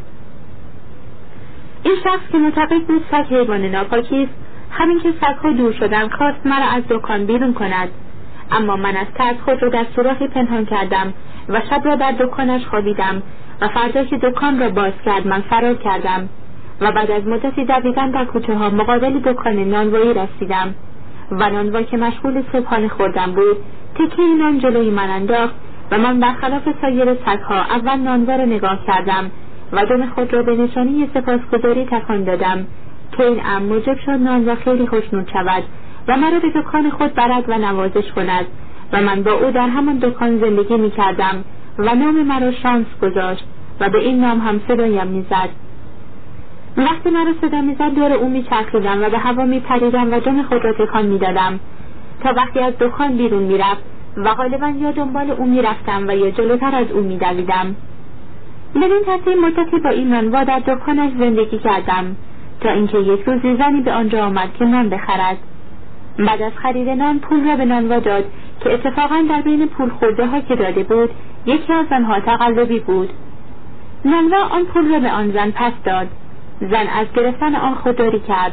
این شخص که معتقد بود سگ حیوان ناپاکی است، همین که سگ‌ها دور شدند خواست مرا از دکان بیرون کند. اما من از ترس خود را در سوراخی پنهان کردم و شب را در دکانش خوابیدم و فردا که دکان را باز کرد من فرار کردم و بعد از مدتی دویدن در کوچه ها مقابل دکان نانوایی رسیدم و نانوا که مشغول صبحانه خوردن بود تکه نان جلوی من انداخت و من برخلاف سایر سگ‌ها اول نانوا را نگاه کردم و دم خود را به نشانی سپاسگزاری تکان دادم که این امر موجب شد نانوا خیلی خوشنود شود و مرا به دکان خود برد و نوازش کند و من با او در همان دکان زندگی می کردم و نام مرا شانس گذاشت و به این نام هم صدایم می زد. وقتی مرا صدا می زد دور او می چرخیدم و به هوا می پریدم و دم خود را تکان می دادم تا وقتی از دکان بیرون می رفت و غالبا یا دنبال او می رفتم و یا جلوتر از او می دویدم. بدین ترتیب مدتی با این نانوا در دکانش زندگی کردم تا اینکه یک روزی زنی به آنجا آمد که نان بخرد. بعد از خرید نان پول را به نانوا داد که اتفاقا در بین پول خورده ها که داده بود یکی از آنها تقلبی بود. نانوا آن پول را به آن زن پس داد. زن از گرفتن آن خودداری کرد.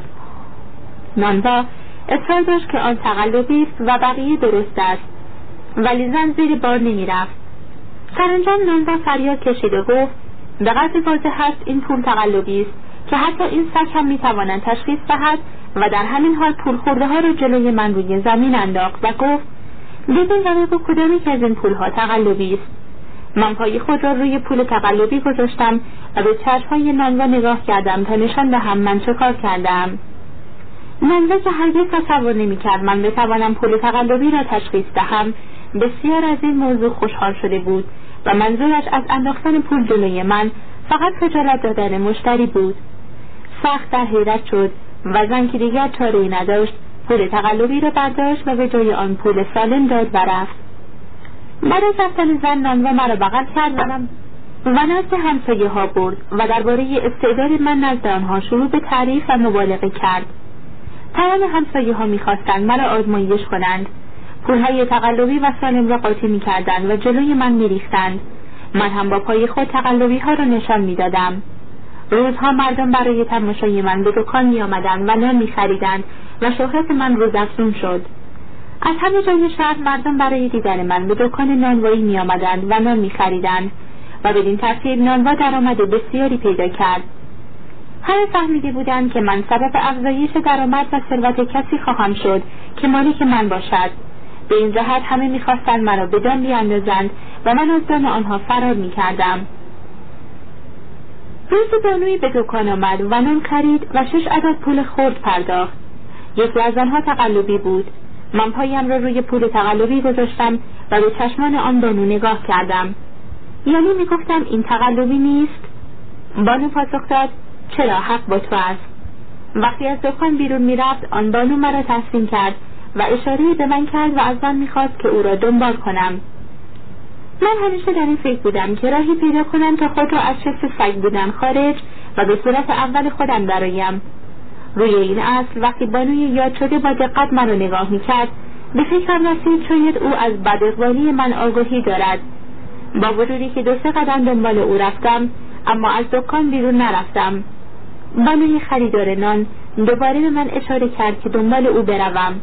نانوا اصرار داشت که آن تقلبی است و بقیه درست است، ولی زن زیر بار نمی رفت. سرانجام نانوا فریاد کشید و گفت: به قدر واضح هست این پول تقلبی است که حتی این سگ هم می توانند تشخیص دهد و در همین حال پول خورده ها را جلوی من روی زمین انداخت و گفت: ببین و بگو کدامی که از این پول ها تقلبی است. من پای خود را روی پول تقلبی گذاشتم و به چشم‌های نانوا نگاه کردم تا نشان دهم من چه کار کردم. نانوا که هرگز تصور نمی‌کرد من بتوانم پول تقلبی را تشخیص دهم بسیار از این موضوع خوشحال شده بود و منظورش از انداختن پول جلوی من فقط خجالت دادن مشتری بود. سخت در حیرت شد و زن که دیگر چاره‌ای نداشت پول تقلبی را برداشت و به جای آن پول سالم داد و رفت. بعد از رفتن زن نانوا مرا بغل کرد و من و نزد همسایه ها برد و درباره استعداد من نزد آنها شروع به تعریف و مبالغه کرد. تمام همسایه ها می‌خواستند مرا آزمایش کنند. پولهای تقلبی و سالم را قاطی می‌کردند و جلوی من می‌ریختند. من هم با پای خود تقلبی ها را نشان می‌دادم. روزها مردم برای تماشای من به دکان می‌آمدند و نان می‌خریدند و شهرت من روزافزون شد. از همه جای شهر مردم برای دیدن من به دکان نانوایی می‌آمدند و نان می‌خریدند و بدین ترتیب نانوا درآمد بسیاری پیدا کرد. همه فهمیده بودند که من سبب افزایش درآمد و ثروت کسی خواهم شد که مالک من باشد. به این جهت همه می‌خواستند مرا به دام بیاندازند و من از دام آنها فرار می‌کردم. روزی بانویی به دکان آمد و نان خرید و شش عدد پول خرد پرداخت. یکی از آنها تقلبی بود. من پایم را روی پول تقلبی گذاشتم و به چشمان آن بانو نگاه کردم. یعنی میگفتم این تقلبی نیست؟ بانو پاسخ داد: چرا، حق با تو است. وقتی از دکان بیرون میرفت آن بانو مرا تسلیم کرد و اشاره به من کرد و از من میخواست که او را دنبال کنم. من همیشه در این فکر بودم که راهی پیدا کنم تا خود را از شست سگ بودن خارج و به صورت اول خودم درآیم. روی این اصل وقتی بانوی یاد شده با دقت مرا نگاه میکرد به فکرم رسید شاید او از بداقوالی من آگاهی دارد. با وجودی که دو سه قدم دنبال او رفتم اما از دکان بیرون نرفتم. بانوی خریدار نان دوباره به من اشاره کرد که دنبال او بروم.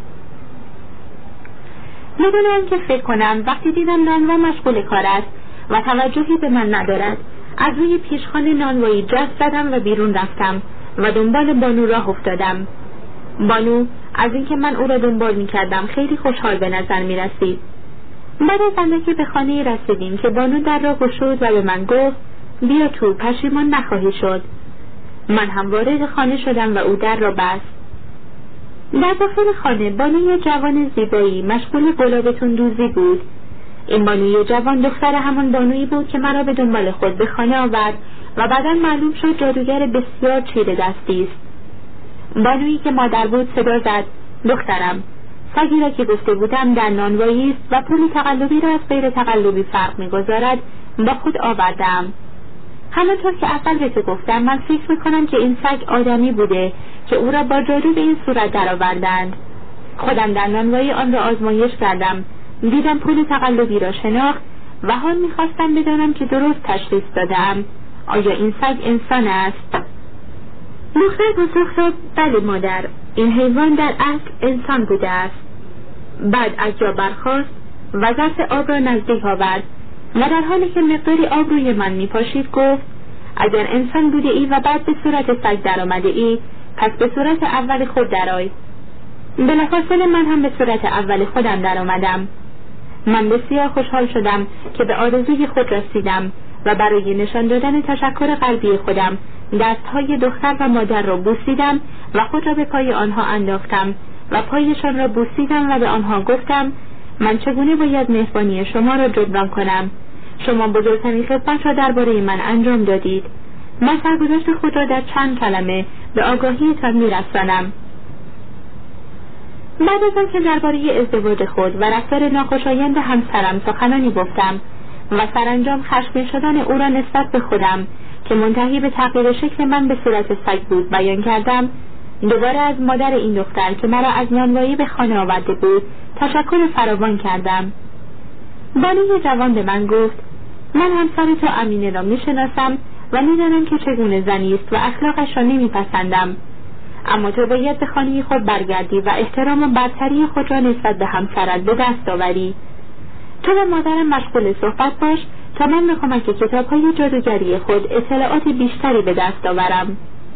بدون آنکه فکر کنم وقتی دیدم نانوا مشغول کار است و توجهی به من ندارد از روی پیشخانه نانوایی جست زدم و بیرون رفتم و دنبال بانو راه افتادم. بانو از اینکه من او را دنبال می کردم خیلی خوشحال به نظر می رسید. بعد از اندکی به خانه رسیدیم که بانو در را گشود و به من گفت: بیا تو، پشیمان نخواهی شد. من هم وارد خانه شدم و او در را بست. در داخل خانه بانوی جوان زیبایی مشغول گلابتون دوزی بود. این بانوی جوان دختر همان بانویی بود که مرا به دنبال خود به خانه آورد و بعدا معلوم شد جادوگر بسیار چیره دستی است. بانویی که مادر بود صدا زد: دخترم، سگی را که گفته بودم در نانوایی است و پول تقلبی را از غیر تقلبی فرق می‌گذارد با خود آوردم. همانطور که اول به تو گفتم من فکر میکنم که این سگ آدمی بوده که او را با جادو به این صورت درآوردند. خودم در نانوایی آن را آزمایش کردم، دیدم پول تقلبی را شناخت و حال میخواستم بدانم که درست تشخیص دادم آیا این سگ انسان است. دختر پاسخ داد: بله مادر، این حیوان در اصل انسان بوده است. بعد از جا برخاست و ظرف آب را نزدیک آورد و در حالی که مقداری آب روی من میپاشید گفت: اگر انسان بوده ای و بعد به صورت سگ در آمده ای پس به صورت اول خود درآی. بلافاصله من هم به صورت اول خودم در آمدم. من بسیار خوشحال شدم که به آرزوی خود رسیدم و برای نشان دادن تشکر قلبی خودم دستهای دختر و مادر را بوسیدم و خود را به پای آنها انداختم و پایشان را بوسیدم و به آنها گفتم: من چگونه باید مهربانی شما را جبران کنم؟ شما بزرگترین خدمت را درباره من انجام دادید. من سرگذشت خود را در چند کلمه به آگاهیتان می‌رسانم. بعد از آنکه درباره ازدواج خود و رفتار ناخوشایند همسرم سخنانی گفتم و سرانجام خشمگین شدن او را نسبت به خودم که منتهی به تغییر شکل من به صورت سگ بود بیان کردم، دوباره از مادر این دختر که مرا از نانوایی به خانه آورده بود تشکر فراوان کردم. بانوی جوان به من گفت: من همسر تو امینه را میشناسم و میدانم که چگونه زنی است و اخلاقش را نمیپسندم، اما تو باید به خانه خود برگردی و احترام و برتری خود را نسبت به همسرت به دست آوری. تو با مادرم مشغول صحبت باش تا من به کمک کتاب‌های جادوگری خود اطلاعات بیشتری به دست آورم.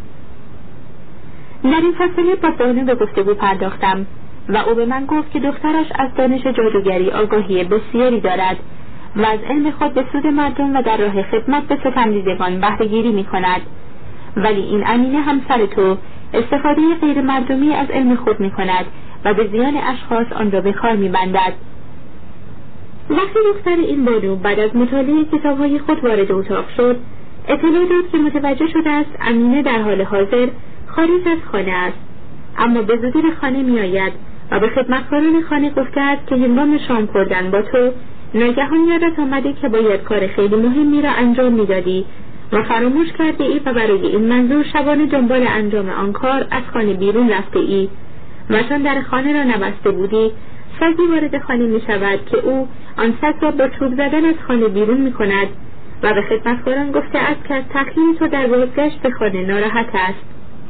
در این فاصله با بانو به گفتگو پرداختم و او به من گفت که دخترش از دانش جادوگری آگاهی بسیاری دارد و از علم خود به سود مردم و در راه خدمت به ستمدیدگان بهره‌گیری می‌کند، ولی این امینه همسر تو استفاده غیر مردمی از علم خود می‌کند و به زیان اشخاص آن را به کار می‌بندد. وقتی دختر این بانو بعد از مطالعه کتاب‌های خود وارد اتاق شد، اطلاع داد که متوجه شده است امینه در حال حاضر خارج از خانه است، اما به زودی به خانه می‌آید و به خدمتکاران خانه گفته است که هنگام شام خوردن با تو ناگهان یادت آمده که باید کار خیلی مهمی را انجام می‌دادی و فراموش کرده ای و برای این منظور شبانه دنبال انجام آن کار از خانه بیرون رفته ای و چون در خانه را نبسته بودی سگی وارد خانه می شود که او آن سگ را با چوب زدن از خانه بیرون می کند و به خدمتکاران گفته است که از تأخیر تو در بازگشت به خانه ناراحت است.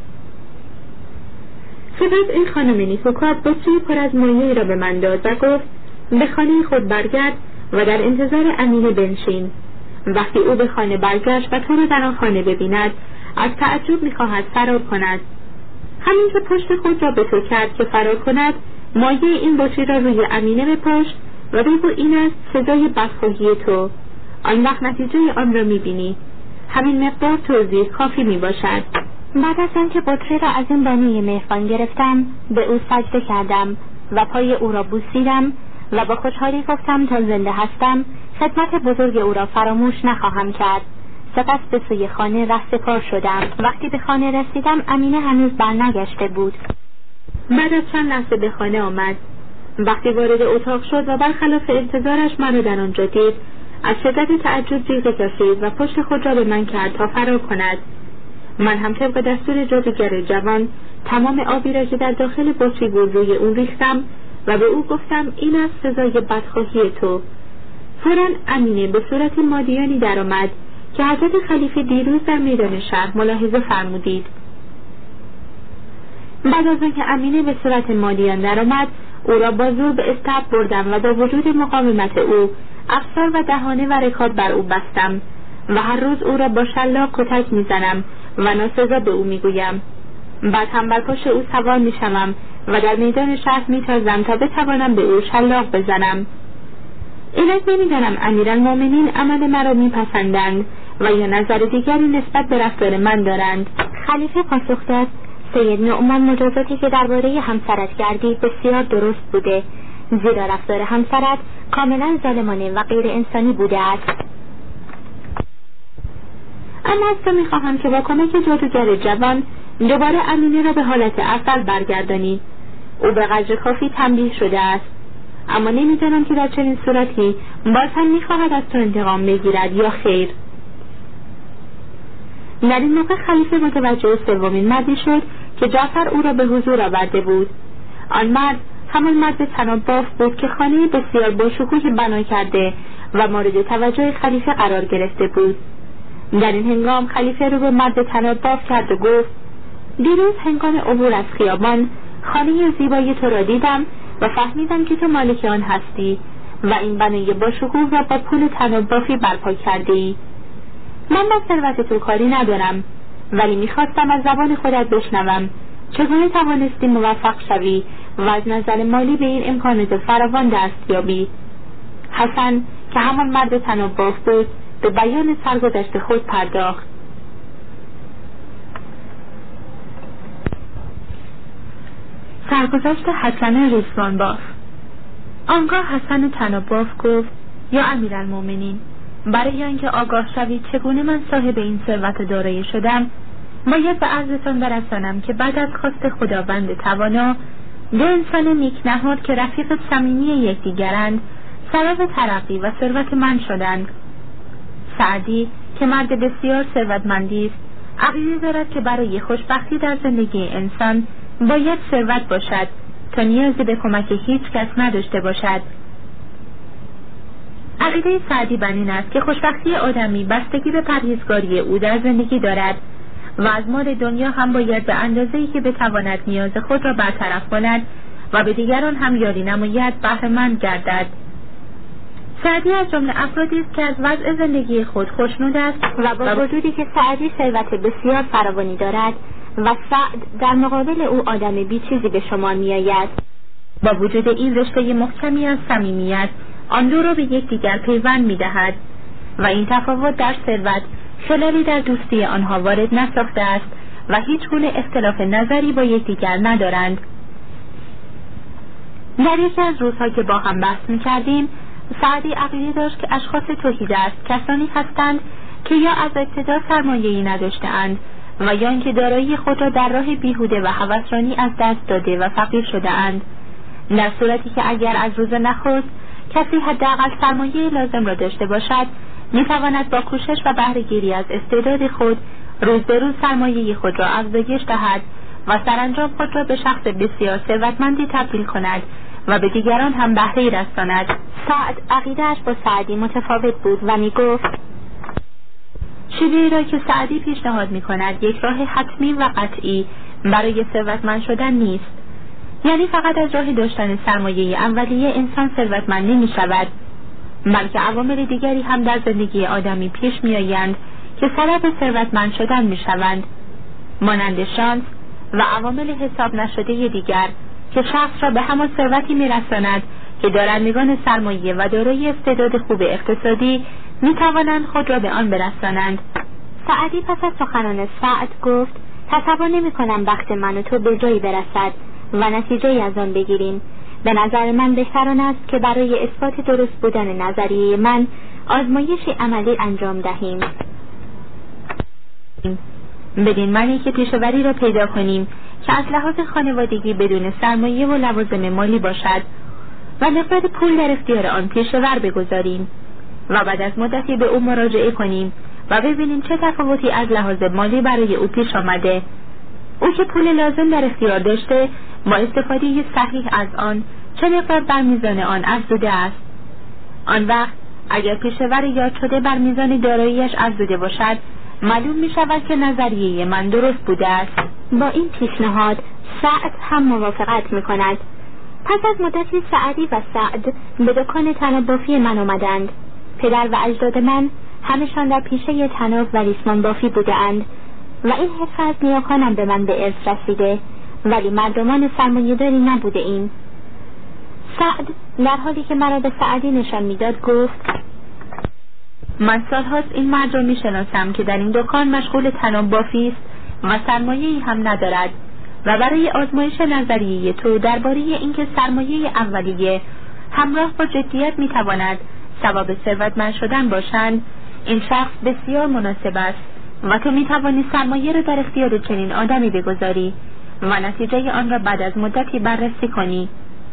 سپس این خانم نیکوکار بطری پر از مایعی را به من داد و گفت: به خانه خود برگرد و در انتظار امینه بنشین. وقتی او به خانه برگشت و تو را در آن خانه ببیند از تعجب می‌خواهد فرار کند. همین که پشت خود را به تو کرد که فرار کند، مایه این بطری را روی امینه بپاش و بگو این است سزای بدخواهی تو. آن وقت نتیجه آن را می‌بینی. همین مقدار توضیح کافی می‌باشد. بعد از آنکه بطری را از این بانوی مهربان گرفتم به او سجده کردم و پای او را بوسیدم و با خوشحالی گفتم تا زنده هستم خدمت بزرگ او را فراموش نخواهم کرد. سپس به سوی خانه رهسپار شدم. وقتی به خانه رسیدم امینه هنوز برنگشته بود. بعد از چند لحظه به خانه آمد. وقتی وارد اتاق شد و برخلاف انتظارش منو در آنجا دید، از شدت تعجب جیغ کشید و پشت خود را به من کرد تا فرار کند. من هم طبق دستور جادوگر جوان تمام آبی را که در داخل بطری بود روی اون ریختم و به او گفتم این است سزای بدخواهی تو. فوراً امینه به صورت مادیانی در آمد که حضرت خلیفه دیروز در میدان شهر ملاحظه فرمودید. بعد از آنکه امینه به صورت مادیان در آمد، او را با زور به اسطبل بردم و با وجود مقاومت او افسار و دهانه و رکاب بر او بستم و هر روز او را با شلاق کتک میزنم و ناسزا به او میگویم. بعد هم بر پشت او سوار میشوم و در میدان شهر میتازم تا بتوانم به او شلاق بزنم. اینک نمیدانم امیرالمؤمنین عمل مرا میپسندند و یا نظر دیگری نسبت به رفتار من دارند. خلیفه پاسخ داد: سید نعمان مجازاتی که درباره همسرت کردی بسیار درست بوده، زیرا رفتار همسرت کاملا ظالمانه و غیر انسانی بوده است. اما از تو میخواهم که با کمک جادوگر جوان دوباره امینه را به حالت اول برگردانی. او به قدر کافی تنبیه شده است، اما نمیدانم که در چنین صورتی باز هم میخواهد از تو انتقام بگیرد یا خیر. در این موقع خلیفه متوجه سومین مردی شد که جعفر او را به حضور آورده بود. آن مرد همان مرد طناب باف بود که خانه بسیار باشکوهی بنا کرده و مورد توجه خلیفه قرار گرفته بود. در این هنگام خلیفه رو به مرد طناب باف کرد و گفت: دیروز هنگام عبور از خیابان خانه زیبای تو را دیدم و فهمیدم که تو مالک آن هستی و این بنای باشکوه را با پول طناب بافی برپا کردی. من با ثروت تو کاری ندارم، ولی میخواستم از زبان خودت بشنوم چگونه توانستی موفق شوی و از نظر مالی به این امکانات فراوان دست یابی. حسن که همان مرد طناب باف بود به بیان سرگذشت خود پرداخت. سرگذشت حسن ریسمان باف. آنگاه حسن طناب باف گفت: یا امیرالمؤمنین، برای آنکه آگاه شوید چگونه من صاحب این ثروت دارایی شدم، باید به عرضتان برسانم که بعد از خواست خداوند توانا، دو انسان نیکنهاد که رفیق صمیمی یکدیگرند سبب ترقی و ثروت من شدند. سعدی که مرد بسیار ثروتمندی است، عقیده دارد که برای خوشبختی در زندگی انسان باید ثروت باشد تا نیازی به کمک هیچ کس نداشته باشد. عقیده سعدی بر این است که خوشبختی آدمی بستگی به پرهیزگاری او در زندگی دارد و از مال دنیا هم باید به اندازه‌ای که بتواند نیاز خود را برطرف کند و به دیگران هم یاری نماید بهره‌مند گردد. سعدی از جمله افرادی است که از وضع زندگی خود خوشنود است و با وجودی که سعدی ثروت بسیار فراوانی دارد و سعد در مقابل او آدم بی چیزی به شمار می آید. با وجود این رشته محکمی از صمیمیت آن دو را به یکدیگر پیوند می دهد و این تفاوت در ثروت خلالی در دوستی آنها وارد نساخته است و هیچ گونه اختلاف نظری با یکدیگر ندارند. در یکی از روزها که با هم بحث می کردیم، سعدی عقیده داشت که اشخاص توحیدست کسانی هستند که یا از ابتدا سرمایه‌ای نداشته‌اند و یا اینکه دارایی خود را در راه بیهوده و هوسرانی از دست داده و فقیر شده‌اند، در صورتی که اگر از روز نخست کسی حداقل سرمایه لازم را داشته باشد، میتواند با کوشش و بهره‌گیری از استعداد خود روز به روز سرمایه خود را افزایش دهد و سرانجام خود را به شخص بسیار ثروتمندی تبدیل کند و به دیگران هم بهره‌ای رساند. سعد عقیده‌اش با سعدی متفاوت بود و میگفت: شیوه‌ای را که سعدی پیشنهاد می‌کند یک راه حتمی و قطعی برای ثروتمند شدن نیست، یعنی فقط از راه داشتن سرمایه اولیه انسان ثروتمند نمی‌شود، بلکه عوامل دیگری هم در زندگی آدمی پیش می‌آیند که سبب ثروتمند شدن می‌شوند، مانند شانس و عوامل حساب نشده دیگر که شخص را به همان ثروتی می‌رساند که دارندگان سرمایه و دارای استعداد خوب اقتصادی می‌توانند خود را به آن برسانند. سعدی پس از سخنان سعد گفت: تصور نمی‌کنم بخت من و تو به جایی برسد و نتیجه‌ای از آن بگیریم. به نظر من بهتر آن است که برای اثبات درست بودن نظریه من آزمایشی عملی انجام دهیم. بدین معنی که پیشه‌وری را پیدا کنیم که از لحاظ خانوادگی بدون سرمایه و لوازم مالی باشد و مقدار پول در اختیار آن پیشه‌ور بگذاریم و بعد از مدتی به او مراجعه کنیم و ببینیم چه تفاوتی از لحاظ مالی برای او پیش آمده. او که پول لازم در اختیار داشته با استفاده صحیح از آن چه مقدار بر میزان آن افزوده است. آن وقت اگر پیشه‌ور یاد شده بر میزان داراییش افزوده باشد، معلوم می شود که نظریه من درست بوده است. با این پیشنهاد سعد هم موافقت می کند. پس از مدتی سعدی و سعد به دکان طناب بافی من آمدند. پدر و اجداد من همشان در پیشه طناب و ریسمان بافی بودند و این حرفه از نیاکانم به من به ارث رسیده، ولی مردمان سرمایه‌داری نبوده ایم. سعد در حالی که مرا به سعدی نشان میداد گفت: من سالهاست این مرد را میشناسم که در این دکان مشغول طناب بافی است و سرمایه‌ای هم ندارد و برای آزمایش نظریه تو درباره اینکه سرمایه اولیه همراه با جدیت میتواند سبب ثروتمند شدن باشند، این شخص بسیار مناسب است و تو میتوانی سرمایه را در اختیار چنین آدمی بگذاری و نتیجه آن را بعد از مدتی بررسی کنی.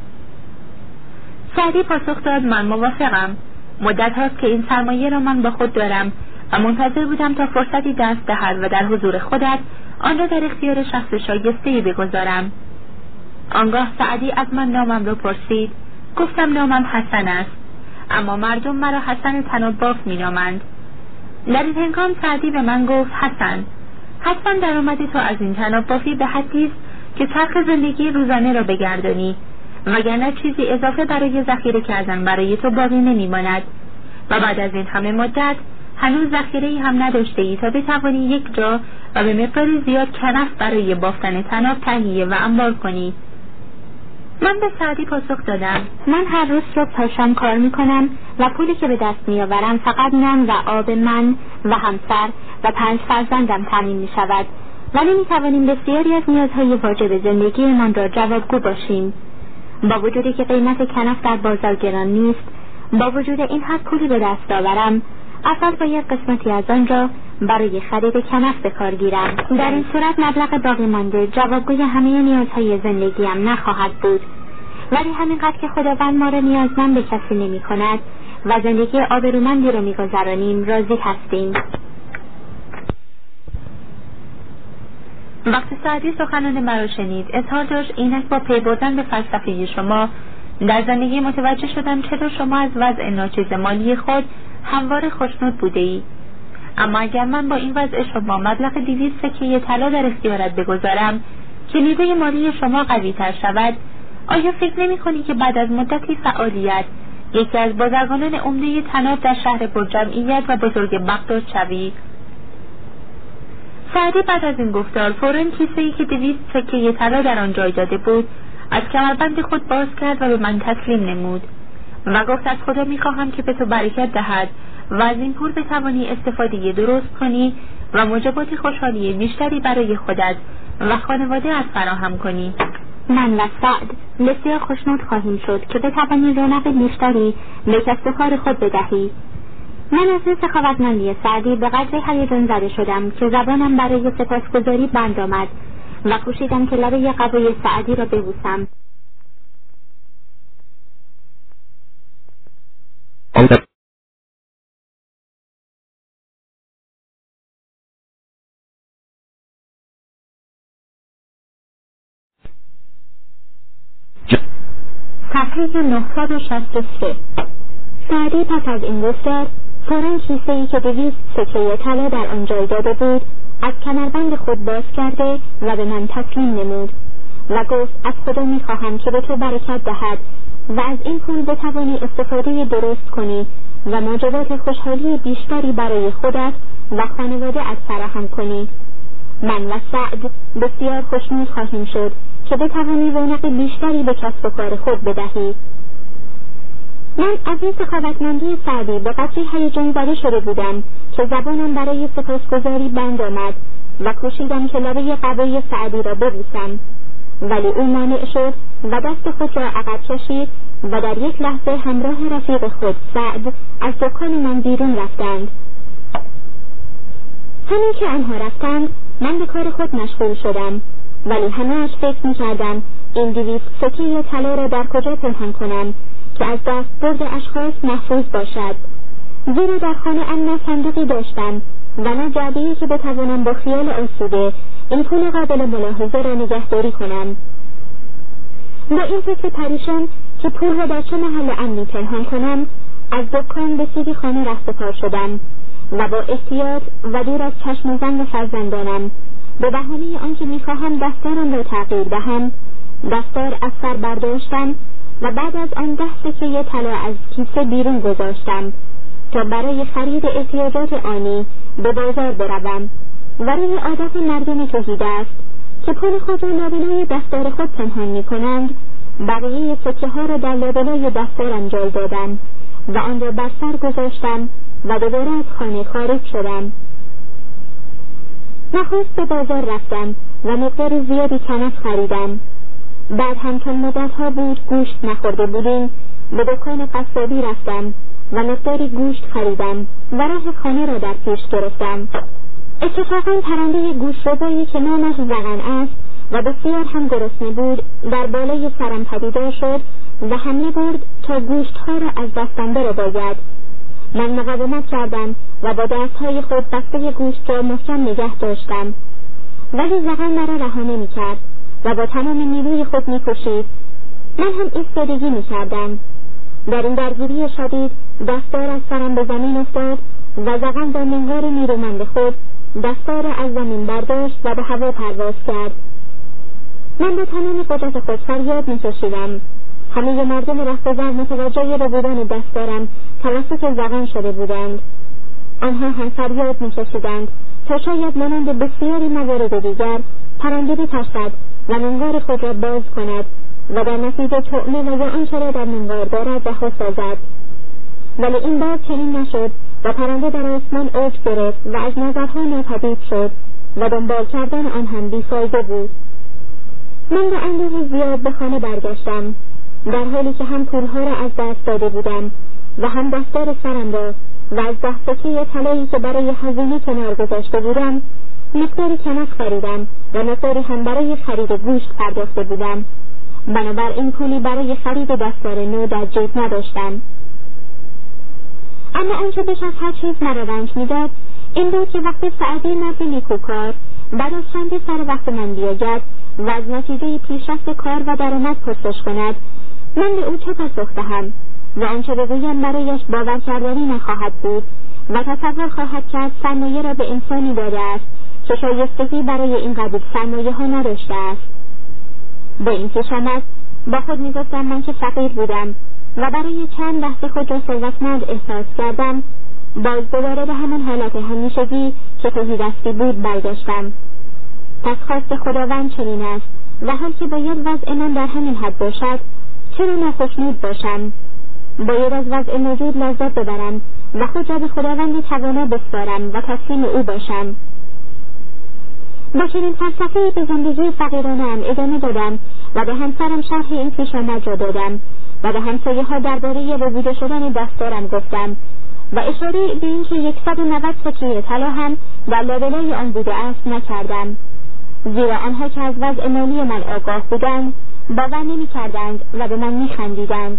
سعدی پاسخ داد: من موافقم. مدت هاست که این سرمایه را من با خود دارم و منتظر بودم تا فرصتی دست دهد و در حضور خودت آن را در اختیار شخص شایسته‌ای بگذارم. آنگاه سعدی از من نامم را پرسید. گفتم نامم حسن است، اما مردم مرا حسن طناب باف می نامند. در این هنگام سعدی به من گفت: حسن، حتما در آمد تو از این طناب بافی به حدی است که چرخ زندگی روزانه را بگردانی، وگرنه چیزی اضافه برای ذخیره کردن برای تو باقی نمیماند و بعد از این همه مدت هنوز ذخیره‌ای هم نداشته ای تا بتوانی یک جا و به مقدار زیاد کنف برای بافتن طناب تهیه و انبار کنی. من به سعدی پاسخ دادم: من هر روز صبح تا شام کار میکنم و پولی که به دست میآورم فقط نان و آب من و همسر و پنج فرزندم تامین میشود، ولی میتوانیم بسیاری از نیازهای واجب زندگی من را جوابگو باشیم. با وجودی که قیمت کنف در بازار گران نیست، با وجود این حد پولی به دست آورم، اول باید قسمتی از آن را برای خرید کنف به کار گیرم. در این صورت مبلغ باقی مانده جوابگوی همه نیازهای زندگیم نخواهد بود، ولی همینقدر که خداوند ما را نیازمند به کسی نمی کند و زندگی آبرومندی را می گذرانیم راضی هستیم. وقتی سعدی سخنان مرا شنید، اظهار داشت اینک با پی بردن به فلسفه شما در زندگی متوجه شدم چرا شما از وضع ناچیز مالی خود همواره خوشنود بوده ای. اما اگر من با این وضع شما مبلغ دویست سکه طلا در اختیارت بگذارم که نیروی مالی شما قوی تر شود، آیا فکر نمی کنی که بعد از مدتی فعالیت یکی از بازرگانان عمده طناب در شهر پرجمعیت و بزرگ بغداد شوی؟ سعدی بعد از این گفتار فوراً کیسه‌ای که دویست سکه طلا در آن جای داده بود از کمربند خود باز کرد و به من تسلیم نمود و گفت: از خدا می‌خواهم که به تو برکت دهد و از این پول بتوانی استفاده درست کنی و موجبات خوشحالی بیشتری برای خودت و خانواده از فراهم کنی. من و سعد بسیار خوشنود خواهیم شد که بتوانی رونق بیشتری به کسب و کار خود بدهی. من از این سخاوتمندی سعدی به قدری هیجان زده شدم که زبانم برای سپاسگزاری بند آمد و کوشیدم که لبه قبای سعدی را ببوسم. صفحه نهصد و شصت و سه. سعدی پس از این گفتار فوراً کیسه‌ای که دویست سکه طلا در آن جای داده بود از کمربند خود باز کرده و به من تسلیم نمود و گفت: از خدا می‌خواهم که به تو برکت دهد و از این پول بتوانی استفاده درست کنی و موجبات خوشحالی بیشتری برای خودت و خانواده از فراهم کنی. من و سعد بسیار خوشنود خواهیم شد که بتوانی رونق بیشتری به کسب و کار خود بدهی. من از این سخاوتمندی سعدی به قدری هیجان زده شده بودم که زبانم برای سپاسگزاری بند آمد و کوشیدم که لبه قبای سعدی را ببوسم، ولی او مانع شد و دست خود را عقب کشید و در یک لحظه همراه رفیق خود سعد از دکان من بیرون رفتند. همین که آنها رفتند من به کار خود مشغول شدم، ولی همه‌اش فکر می‌کردم این دویست سکه طلا را در کجا پنهان کنم که از دست برد اشخاص محفوظ باشد، زیرا در خانه ام نه صندوقی داشتم و نه جعبه‌ای که بتوانم با خیال آسوده این پول قابل ملاحظه را نگهداری کنم. با این فکر پریشان که پول را در چه محل امنی پنهان کنم، از دکان به سوی خانه رفت و پا شدم و با احتیاط و دور از چشم زن و فرزندانم به بهانه آنکه می‌خواهم دفترم را تغییر دهم، دفتر از سر برداشتم و بعد از آن ده سکه طلا از کیسه بیرون گذاشتم تا برای خرید احتیاجات آنی به بازار بروم و روی عادت مردم تهیدست که پول خود را لابلای دفتر خود پنهان می‌کنند، بقیه سکه ها را در لابلای دفترم جای دادم و آن را بر سر گذاشتم و دوباره از خانه خارج شدم. نخست به بازار رفتم و مقدار زیادی کنف خریدم. بعد هم چون مدت‌ها بود گوشت نخورده بودیم، به دکان قصابی رفتم و مقداری گوشت خریدم و راه خانه را در پیش گرفتم. اتفاقاً پرنده گوشت‌ربایی که نامش زغن است و بسیار هم گرسنه بود در بالای سرم پدیدار شد و حمله برد تا گوشت‌ها را از دستم برباید. من مقاومت کردم و با دست‌های خود بسته گوشت را محکم نگه داشتم، ولی زغن مرا رها نمی‌کرد و با تمام نیروی خود می‌کوشید. من هم ایستادگی می‌کردم. در این درگیری شدید دستار از سرم به زمین افتاد و زغن با منقار نیرومند خود دستار را از زمین برداشت و به هوا پرواز کرد. من با تمام قدرت خود فریاد می‌کشیدم. همه مردم رهگذر متوجه به بودن دستارم توسط زغن شده بودند. آنها هم فریاد می‌کشیدند تا شاید مانند بسیاری موارد دیگر پرنده بترسد و منقار خود را باز کند و در نتیجه طعمه و یا آنچه را در منقار دارد رها سازد. ولی این بار چنین نشد و پرنده در آسمان اوج گرفت و از نظرها ناپدید شد و دنبال کردن آن هم بیفایده بود. من به اندوه زیاد به خانه برگشتم، در حالی که هم پولها را از دست داده بودم و هم دفتر سرم را و از ده سکه طلایی که برای هزینه کنار گذاشته بودم مقداری کنف خریدم و مقداری هم برای خرید گوشت پرداخته بودم. بنابراین پولی برای خرید دفتر نو در جیب نداشتم. اما آنچه بیش از هر چیز مرا رنج میداد این بود که وقتی سعدی مرد نیکوکار بعد از چند سر وقت من بیاید و از نتیجه پیشرفت کار و درآمد پرسش کند، من به او چه پاسخ دهم و آنچه بگویم برایش باور کردنی نخواهد بود و تصور خواهد کرد سرمایه را به انسانی داده است که شایستگی برای این قبیل سرمایه ها نداشته است. با این پیش آمد با خود میگفتم من که فقیر بودم و برای چند لحظه خود را ثروتمند احساس کردم، باز دوباره به همان حالت همیشگی که تهیدستی بود برگشتم. پس خواست خداوند چنین است و حال که باید وضع من در همین حد باشد چرا ناخشنود باشم؟ باید از وضع موجود لذت ببرم و خود را به خداوند توانا بسپارم و تسلیم او باشم. با چنین فلسفه‌ای به زندگی فقیرانه‌ام ادامه دادم و به همسرم شرح این پیش آمد را دادم و به همسایه‌ها درباره ربوده شدن دستارم گفتم و اشاره به اینکه صد و نود سکه طلا هم در لابلای آن بوده است نکردم، زیرا آنها که از وضع مالی من آگاه بودند باور نمی‌کردند و به من می‌خندیدند.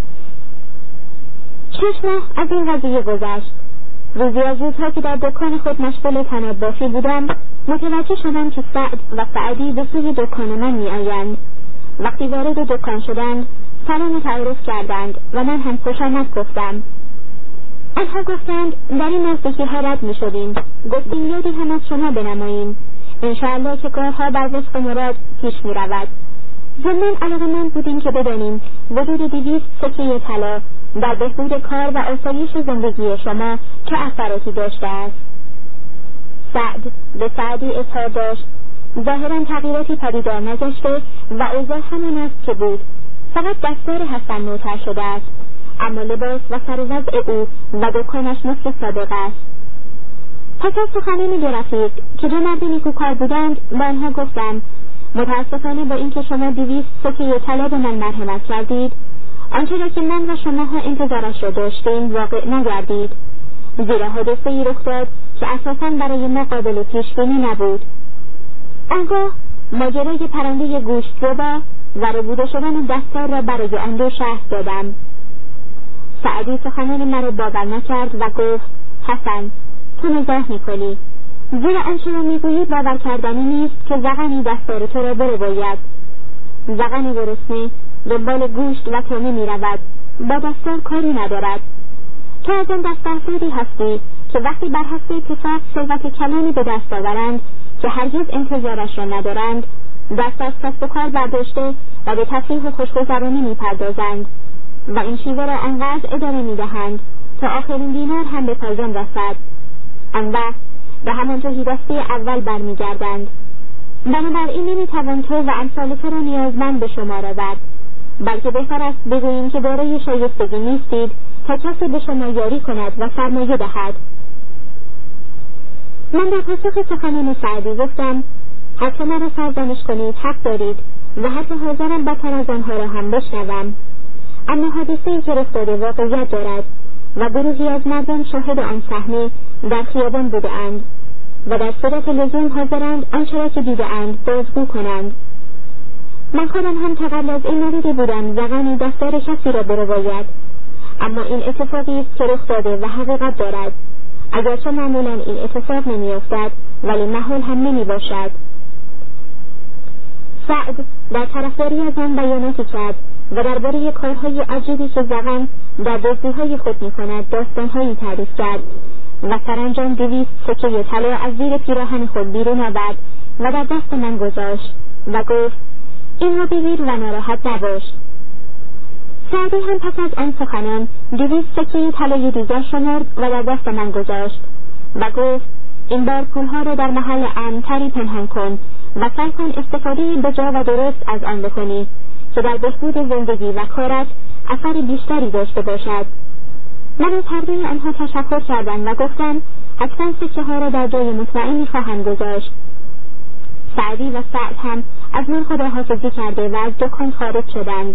شش ماه از این قضیه گذشت. روزی از روزها که در دکان خود مشغول طناب بافی بودم متوجه شدم که سعد و سعدی به سوی دکان من می‌آیند. وقتی وارد دکان شدند سلام و تعارف کردند و من هم خوش آمد گفتم. آنها گفتند در این نزدیکی‌ها رد می‌شدیم، گفتیم یادی هم از شما بنماییم، انشاءالله که کارها بر وفق مراد پیش می‌رود. ضمن علاقه‌مند بودیم که بدانیم وجود دویست سکه طلا در بهبود کار و آسایش زندگی شما چه اثراتی داشته است. سعد به سعدی اظهار داشت ظاهراً تغییراتی پدیدار نگشته و اوضاع همان است که بود، فقط دستار حسن نوتر شده است، اما لباس و سر و وضع او و دکانش مثل سابق است. پس از سخنان دو رفیق که دو مرد نیکوکار بودند با آنها گفتم متاسفانه با اینکه شما دویست سکه طلا به من مرحمت کردید، آنچه را که من و شماها انتظارش را داشتیم واقع نگردید زیرا حادثه‌ای رخ داد که اساساً برای ما قابل پیش‌بینی نبود. آنگاه ماجرای پرنده گوشت‌ربا و ربوده شدن دستار را برای آن دو شرح دادم. سعدی سخنان مرا باور نکرد و گفت: حسن، تو مزاح می‌کنی، زیرا آنچه را می‌گویی باور کردنی نیست که زغنی دستار تو را برباید. زغن گرسنه دنبال گوشت و طعمه می‌رود، با دستار کاری ندارد. تو از آن دست افرادی هستی که وقتی بر حسب اتفاق ثروت کلانی به دست آورند که هرگز انتظارش را ندارند، دست از کسب و کار برداشته و به تفریح و خوشگذرانی می‌پردازند و این شیوه را آنقدر ادامه می‌دهند تا آخرین دینار هم به پایان رسد. آن وقت به همان تهیدستی اول برمیگردند. بنابراین نمی‌توان تو و امثال تو را نیازمند به شمار آورد، بلکه بهتر است بگوییم که دارای شایستگی نیستید تا کسی به شما یاری کند و سرمایه دهد. من در پاسخ سخنان سعدی گفتم: حتی مرا سرزنش کنید حق دارید و حتی حاضرم بدتر از آنها را هم بشنوم، اما حادثه‌ای که رخ داده واقعیت دارد و گروهی از مردم شاهد آن صحنه در خیابان بوده‌اند و در صورت لزوم حاضرند آنچه را که دیده‌اند بازگو کنند. من خودم هم تا قبل از این ندیده بودم زغنی دستار کسی را برباید، اما این اتفاقی است که رخ داده و حقیقت دارد، اگرچه معمولا این اتفاق نمی‌افتد ولی محال هم نمی‌باشد. سعد در طرفداری از آن بیاناتی کرد و درباره کارهای عجیبی که زغن در دزدی‌های خود می‌کند داستان‌هایی تعریف کرد و سرانجام دویست سکه طلا از زیر پیراهن خود بیرون آورد و در دست من گذاشت و گفت: این را بگیر و ناراحت نباش. سعدی هم پس از آن سخنان دویست سکه طلای دیگر شمرد و در دست من گذاشت و گفت: این بار پولها را در محل امن‌تری پنهان کن و سعی کن استفاده بجا و درست از آن بکنی که در بهبود زندگی و کارت اثر بیشتری داشته باشد. من از هر دوی آنها تشکر کردم و گفتم حتما سکه ها را در جای مطمئنی خواهم گذاشت. سعدی و سعد هم از من خداحافظی کرده و از دکان خارج شدند.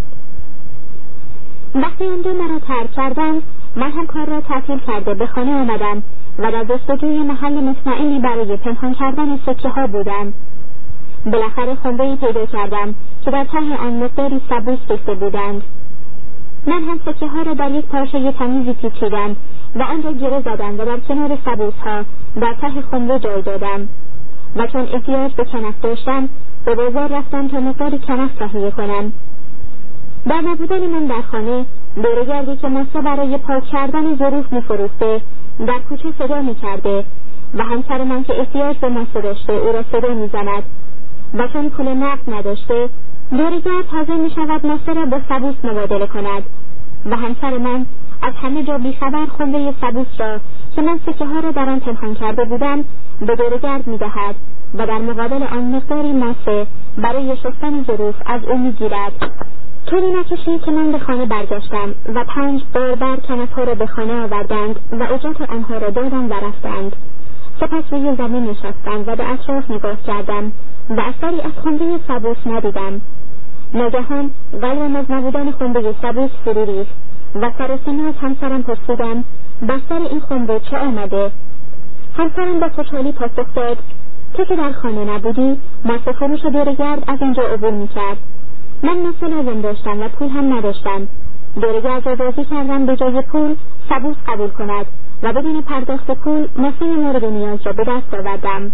وقتی آن دو مرا ترک کردند، من هم کار را تعطیل کرده به خانه آمدم و در جستجوی محل مطمئنی برای پنهان کردن سکه ها بودم. بالاخره خنبه‌ای پیدا کردم که در ته آن مقداری سبوس ریخته بودند. من هم سکه ها را در یک پارچه تمیزی پیچیدم و آن را گره زدم و در کنار سبوس ها در ته خنبه جای دادم و چون احتیاج به کنف داشتم به بازار رفتم تا مقداری کنف تهیه کنم. در نبودن من در خانه، دوره‌گردی که ماسه برای پاک کردن ظروف می‌فروخته در کوچه صدا می‌کرده و همسر من که احتیاج به ماسه داشته او را صدا می‌زند و چون پول نقد نداشته، دوره‌گرد حاضر می‌شود ماسه را با سبوس مبادله کند و همسر من از همه جا بیخبر خنده سبوس را که من سکه ها را در آن پنهان کرده بودم به دوره‌گرد می‌دهد و در مقابل آن مقداری ماسه برای شستن ظروف از او می‌گیرد. طولی نکشید که من به خانه برگشتم و پنج باربر کنف‌ها را به خانه آوردند و اجرت آنها را دادم و رفتند. سپس روی زمین نشستم و به اطراف نگاه کردم و اثری از خنده سبوس ندیدم. ناگهان قلبم از نبودن خنده سبوس فرو ریخت و سر سنه از همسرم پرسیدم بر سر این خنده چه آمده؟ همسرم با خوشحالی پاسخ داد: تو که در خانه نبودی، ماسه فروش دوره‌گرد از اینجا عبور می‌کرد. من ماسه لازم داشتم و پول هم نداشتم. دوره‌گرد را راضی کردم به جای پول سبوس قبول کند و بدون پرداخت پول ماسه مورد نیاز را به دست آوردم.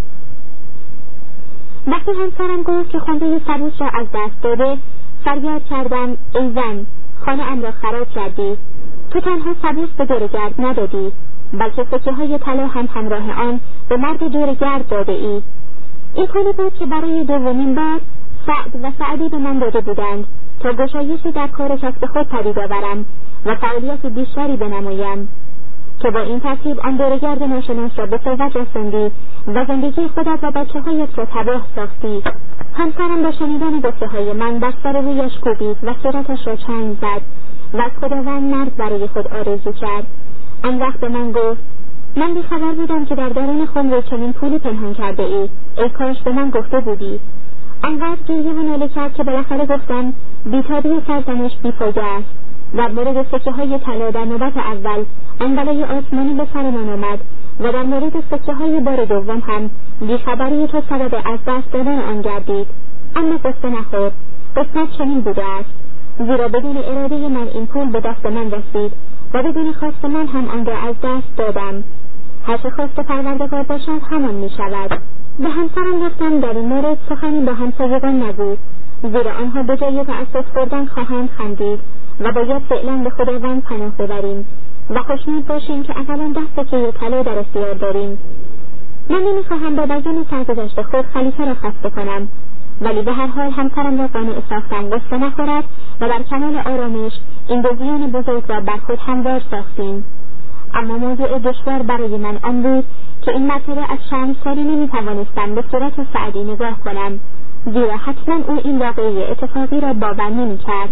وقتی همسرم گفت که خنده سبوس را از دست داده، فریاد کردم: ای زن، خانه ام را خراب کردی. تو تنها سبوس به دوره‌گرد ندادی، بلکه سکه های طلا هم همراه آن به مرد دوره‌گرد داده ای. این پولی بود که برای دومین بار سعد و سعدی به من داده بودند تا گشایشی در کار کسب خود پدید آورم و فعالیت بیشتری بنمایم. که با این ترتیب آن دوره‌گرد ناشناس را به ثروت رساندی و زندگی خودت و بچه‌هایت را تباه ساختی. همسرم با شنیدن گفته‌های من بر سر رویش کوبید و صورتش را چنگ زد و از خداوند مرگ برای خود آرزو کرد. آن وقت به من گفت: من بی‌خبر بودم که در درون خنبه چنین پولی پنهان کرده ای. ای کاش به من گفته بودی. آنقدر گریه و ناله کرد که بالاخره گفتم بیتابی سرزنش بیفایده است. در مورد سکه های طلا در نوبت اول آن بلای آسمانی به سرمان آمد و در مورد سکه های بار دوم هم بیخبری تو سبب از دست دادن آن گردید. اما قصه نخور. قسمت چنین بوده است، زیرا بدون اراده من این پول به دست من رسید و بدون خواست من هم آن را از دست دادم. هر چه خواست پروردگار باشد همان می شود. به همسرم گفتم در این مورد سخنی با همسایگان نگو، زیرا آنها به جای تأسف خوردن خواهند خندید و باید فعلا به خداوند پناه ببریم و خوشنود باشیم که اولا ده سکه طلا در اختیار داریم. من نمیخواهم با بیان سرگذشت خود خلیفه را خسته کنم، ولی به هر حال همسرم را قانع ساختم قصه نخورد و در کمال آرامش این دو زیان بزرگ را بر خود هموار ساختیم. اما موضوع دشوار برای من آن بود که این مرتبه از شرمساری نمیتوانستم به صورت سعدی نگاه کنم، زیرا حتما او این واقعه اتفاقی را باور نمیکرد.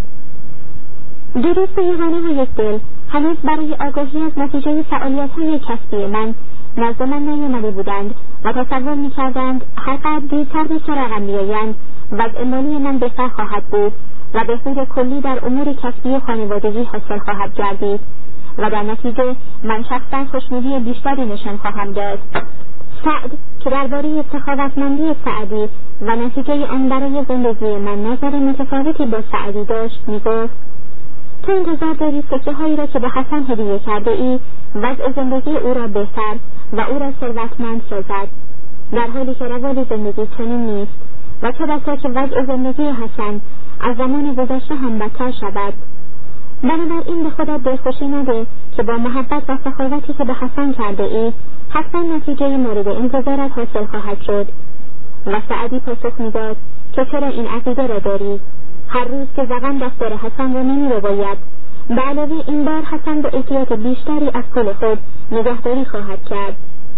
دو دوست یگانه و یک دل هنوز برای آگاهی از نتیجه فعالیت‌های کسبی من نزد من نیامده بودند و تصور میکردند هر قدر دیرتر به سراغم بیایند وضع مالی من بهتر خواهد بود و بهبود کلی در امور کسبی و خانوادگی حاصل خواهد گردید و در نتیجه من شخصا خوشنودی بیشتری نشان خواهم داد. سعد که درباره سخاوتمندی سعدی و نتیجه آن برای زندگی من نظر متفاوتی با سعدی داشت میگفت تو انتظار داری سکه هایی را که به حسن هدیه کرده ای وضع زندگی او را بهتر و او را ثروتمند سازد، در حالی که روال زندگی چنین نیست و چه بسا که وضع زندگی حسن از زمان گذشته هم بدتر شود. بنابراین به خودت دلخوشی نده که با محبت و سخاوتی که به حسن کرده ای حتما نتیجه مورد انتظارت حاصل خواهد شد. و سعدی پاسخ میداد که چرا این عقیده را داری؟ هر روز که زغن دستار حسن را نمی رو باید. به علاوه این بار حسن به احتیاط بیشتری از پول خود نگهداری خواهد کرد.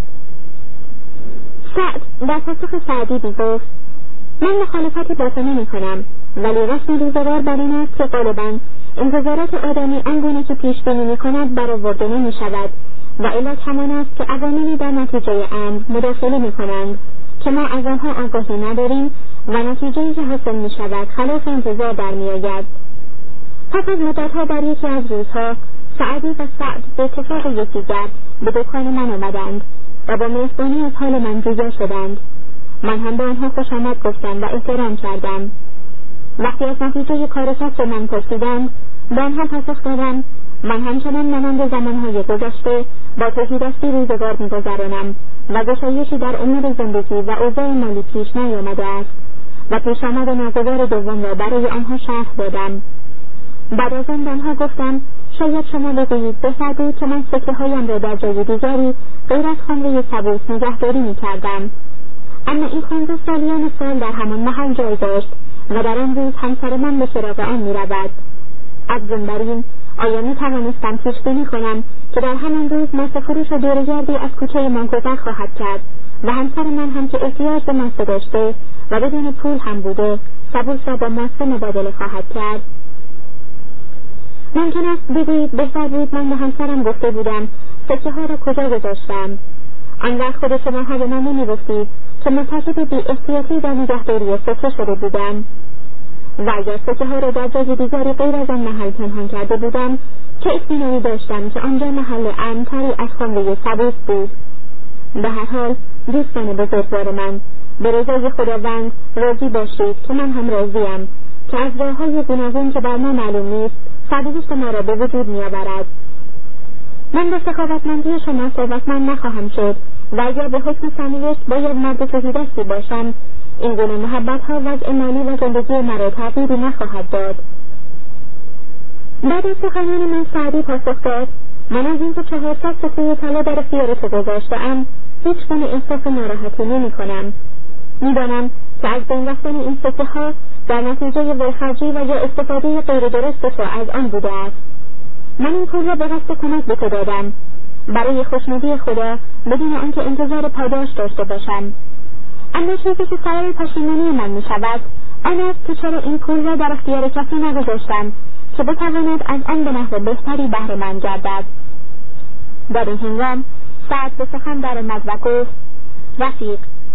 سعد در پاسخ سعدی بیگفت من مخالفت با تو نمی کنم، ولی رسم روزگار بر این است که غالباً انتظارات آدمی آنگونه که پیش بینی می کند برآورده نمی شود و علت همان است که عواملی در نتیجه امر مداخله می کنند که ما از آنها آگاهی نداریم و نتیجه‌ای که حاصل می شود خلاف انتظار در می آید. پس از مدتها در یکی از روزها سعدی و سعد به اتفاق یکدیگر به دکان من آمدند و با میزبانی از حال من جویا شدند. من هم به آنها خوش آمد گفتم و احترام کردم. وقتی از نتیجه کار کسب من پرسیدند به آنها پاسخ دادم من همچنان مانند زمانهای گذشته با تهیدستی روزگار می‌گذرانم و گشایشی در امور زندگی و اوضاع مالی پیش نیامده است و پیش آمد ناگوار دوم را برای آنها شرح دادم. بعد از آن به آنها گفتم شاید شما بگویید بهتر بود که من سکه هایم را در جای دیگری غیر از خانه سبوس نگهداری می‌کردم، اما این خانه سالیان سال در همان محل جای داشت و در آن روز همسر من به سراغ آن می‌رود. از بنابراین آیا می توانستم پیش بینی کنم که در همان روز ماسه فروش و دوره‌گردی از کوچه ما گذر خواهد کرد و همسر من هم که احتیاج به ماسه داشته و بدون پول هم بوده سبوس را با ماسه مبادله خواهد کرد؟ ممکن است بگویید بهتر بود من به همسرم گفته بودم سکه ها را کجا گذاشتم. آن وقت خود شما ها به من نمی‌گفتید که مرتکب بی احتیاطی در نگهداری سکه شده بودم و اگر سکه ها را در جای دیگری غیر از آن محل پنهان کرده بودم چه اطمینانی داشتم که آنجا محل امن‌تری از خانه سبوس بود. به هر حال دوستان بزرگوار من، به رضای خداوند راضی باشید که من هم راضیم که از راه‌های گوناگون که بر ما معلوم نیست سرنوشت ما را به وجود می‌آورد. من به سخاوتمندی شما ثروتمند نخواهم شد و اگر به حسن سرنوشت باید مرد تهیدستی باشم این گونه محبت‌ها وضع مالی و زندگی مرا تغییری نخواهد داد. بعد از سخنان من سعدی پاسخ داد من از اینکه چهارصد سکه طلا در اختیار تو گذاشته‌ام هیچ گونه احساس ناراحتی نمی‌کنم. می‌دانم که از بین رفتن این سکه ها در نتیجه ولخرجی و یا استفاده غیر درست تو از آن بوده است. من این پول را به قصد کمک به تو دادم برای خوشنودی خدا بدون آنکه انتظار پاداش داشته باشم. اما چیزی که سبب پشیمانی من می شود آن است که چرا این پول را در اختیار کسی نگذاشتم که بتواند از آن به نحو بهتری بهره مند گردد. در این هنگام سعد به سخن درآمد و گفت رفیق،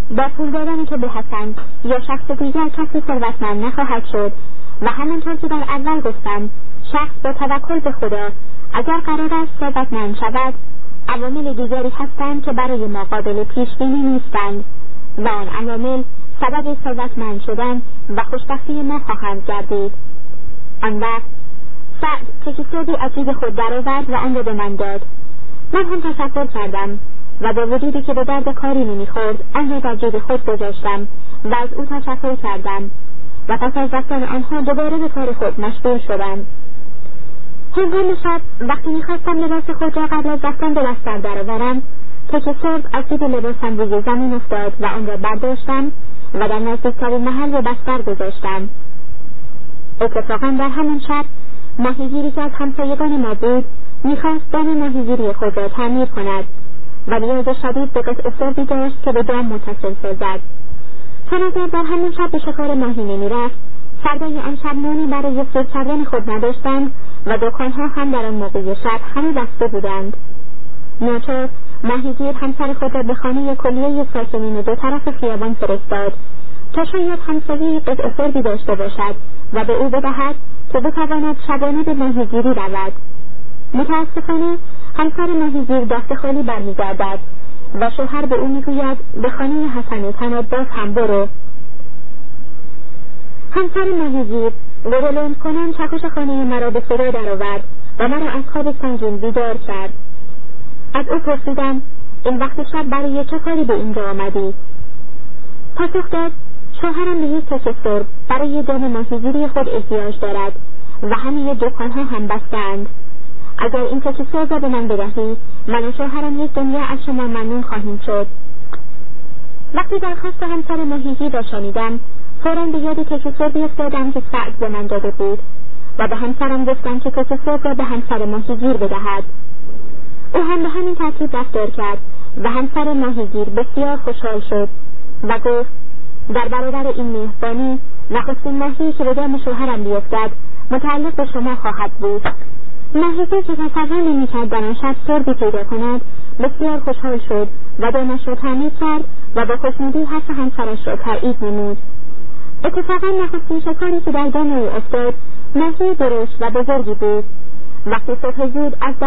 با پول دادن که به حسن یا شخص دیگر کسی ثروتمند نخواهد شد و همانطور که در اول گفتم شخص با توکل به خدا اگر قرار است ثروتمند شود، عوامل دیگری هستند که برای ما قابل پیش بینی نیستند و آن عوامل سبب ثروتمند شدن و خوشبختی ما خواهند گردید. آن وقت سعد تکیسودی از جیب خود درآورد و آن را به من داد. من هم تشکر کردم و با وجودی که به درد کاری نمیخورد آن را در جیب خود گذاشتم و از او تشکر کردم و پس از رفتن آنها دوباره به کار خود مشغول شدم. هنگام شب وقتی میخواستم لباس خود را قبل از رفتن به بستر درآورم، تکیسود از جیب لباسم روی زمین افتاد و آن را برداشتم و در نزدیکترین محل به بستر گذاشتم. اتفاقا در همان شب ماهیگیری که از همسایگان ما بود میخواست دام ماهیگیری خود را تعمیر کند و نیاز شدید به قطع سربی داشت که به دام متصل سازد. چون اگر در همان شب به شکار ماهی نمیرفت، فردای آن شب نانی برای سیر کردن خود نداشتند و دکانها هم در آن موقع شب همه بسته بودند. ناچار ماهیگیر همسر خود را به خانه کلیه ساکنین دو طرف خیابان فرستاد تا شاید همسایه قطع سربی داشته باشد و به او بدهد که بتواند شبانه به ماهیگیری رود. متاسفانه همسر ماهیگیر دست خالی برمیگردد و شوهر به او میگوید به خانه حسن تناب باز هم برو. همسر ماهیگیر گرولند کنان چکش خانه مرا به صدا درآورد و مرا از خواب سنگین بیدار کرد. از او پرسیدم این وقت شب برای چه کاری به اینجا آمدی؟ پاسخ داد شوهرم به یک تکه سرب برای دام ماهیگیری خود احتیاج دارد و همه دکانها هم بستند. اگر این تکه سرب را به من بدهی، من و شوهرم یک دنیا از شما ممنون خواهیم شد. وقتی درخواست همسر ماهیگیر را شنیدم، فوراً به یاد تکه سربی افتادم که سعد به من داده بود و به همسرم گفتم که تکه سرب را به همسر ماهیگیر بدهد. او هم به همین ترتیب رفتار کرد و همسر ماهیگیر بسیار خوشحال شد و گفت در برابر این مهربانی نخستین ماهی که به دام شوهرم بیفتد متعلق به شما خواهد بود. ماهیگیر که تصور نمی‌کرد در آن شب سربی پیدا کند بسیار خوشحال شد و دامش را تعمیر کرد و با خوشنودی حرف همسرش را تایید نمود. اتفاقا نخستین شکاری که در دام او افتاد ماهی درشت و بزرگی بود. وقتی صبح زود از